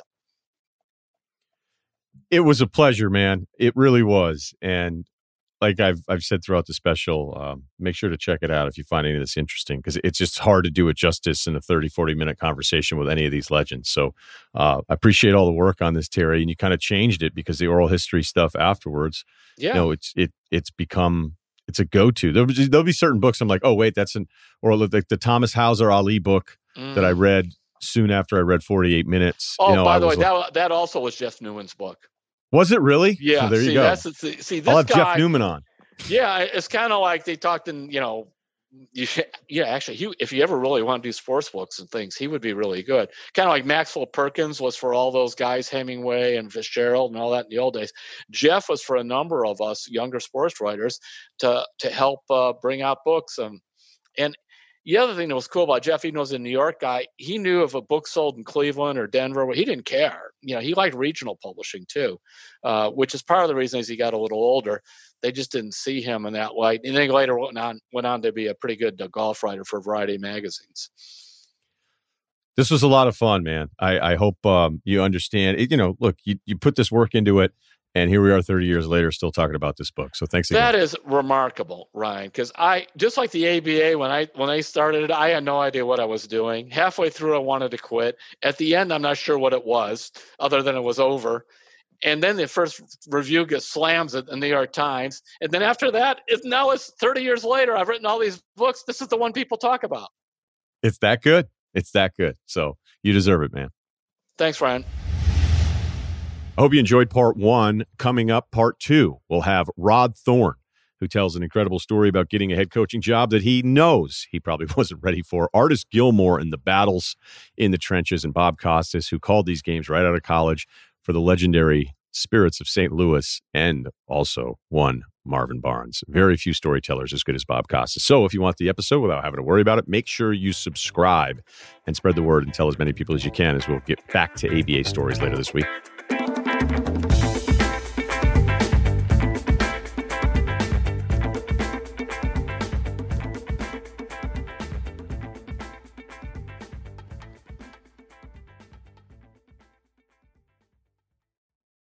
It was a pleasure, man. It really was. And like I've I've said throughout the special, um, make sure to check it out if you find any of this interesting, because it's just hard to do it justice in a thirty, forty minute conversation with any of these legends. So uh, I appreciate all the work on this, Terry. And you kind of changed it, because the oral history stuff afterwards, yeah, you know, it's it it's become it's a go-to. There'll be, there'll be certain books I'm like, oh wait, that's an or like the Thomas Hauser Ali book mm. that I read soon after I read forty-eight minutes. Oh, you know, by I the way, like, that that also was Jeff Newman's book. Was it really? Yeah. So there see, you go. That's, see, see, this I'll have guy, Jeff Newman on. Yeah, it's kind of like they talked in, you know, you, yeah, actually, he, if you ever really want to do sports books and things, he would be really good. Kind of like Maxwell Perkins was for all those guys, Hemingway and Fitzgerald and all that in the old days. Jeff was for a number of us younger sports writers to to help uh, bring out books. Um, and the other thing that was cool about Jeff, even though he was a New York guy, he knew if a book sold in Cleveland or Denver, he didn't care. You know, he liked regional publishing too, uh, which is part of the reason as he got a little older, they just didn't see him in that light. And then later went on, went on to be a pretty good uh, golf writer for a variety of magazines. This was a lot of fun, man. I, I hope um, you understand. It, you know, look, you, you put this work into it, and here we are thirty years later still talking about this book. So thanks again. That is remarkable, Ryan, because I, just like the A B A, when I when I started it, I had no idea what I was doing. Halfway through, I wanted to quit. At the end, I'm not sure what it was, other than it was over. And then the first review gets slams at the New York Times. And then after that, it, now it's thirty years later, I've written all these books. This is the one people talk about. It's that good. It's that good. So you deserve it, man. Thanks, Ryan. I hope you enjoyed part one. Coming up, part two, we'll have Rod Thorn, who tells an incredible story about getting a head coaching job that he knows he probably wasn't ready for. Artis Gilmore in the battles in the trenches, and Bob Costas, who called these games right out of college for the legendary Spirits of Saint Louis, and also one Marvin Barnes. Very few storytellers as good as Bob Costas. So if you want the episode without having to worry about it, make sure you subscribe and spread the word and tell as many people as you can, as we'll get back to A B A stories later this week.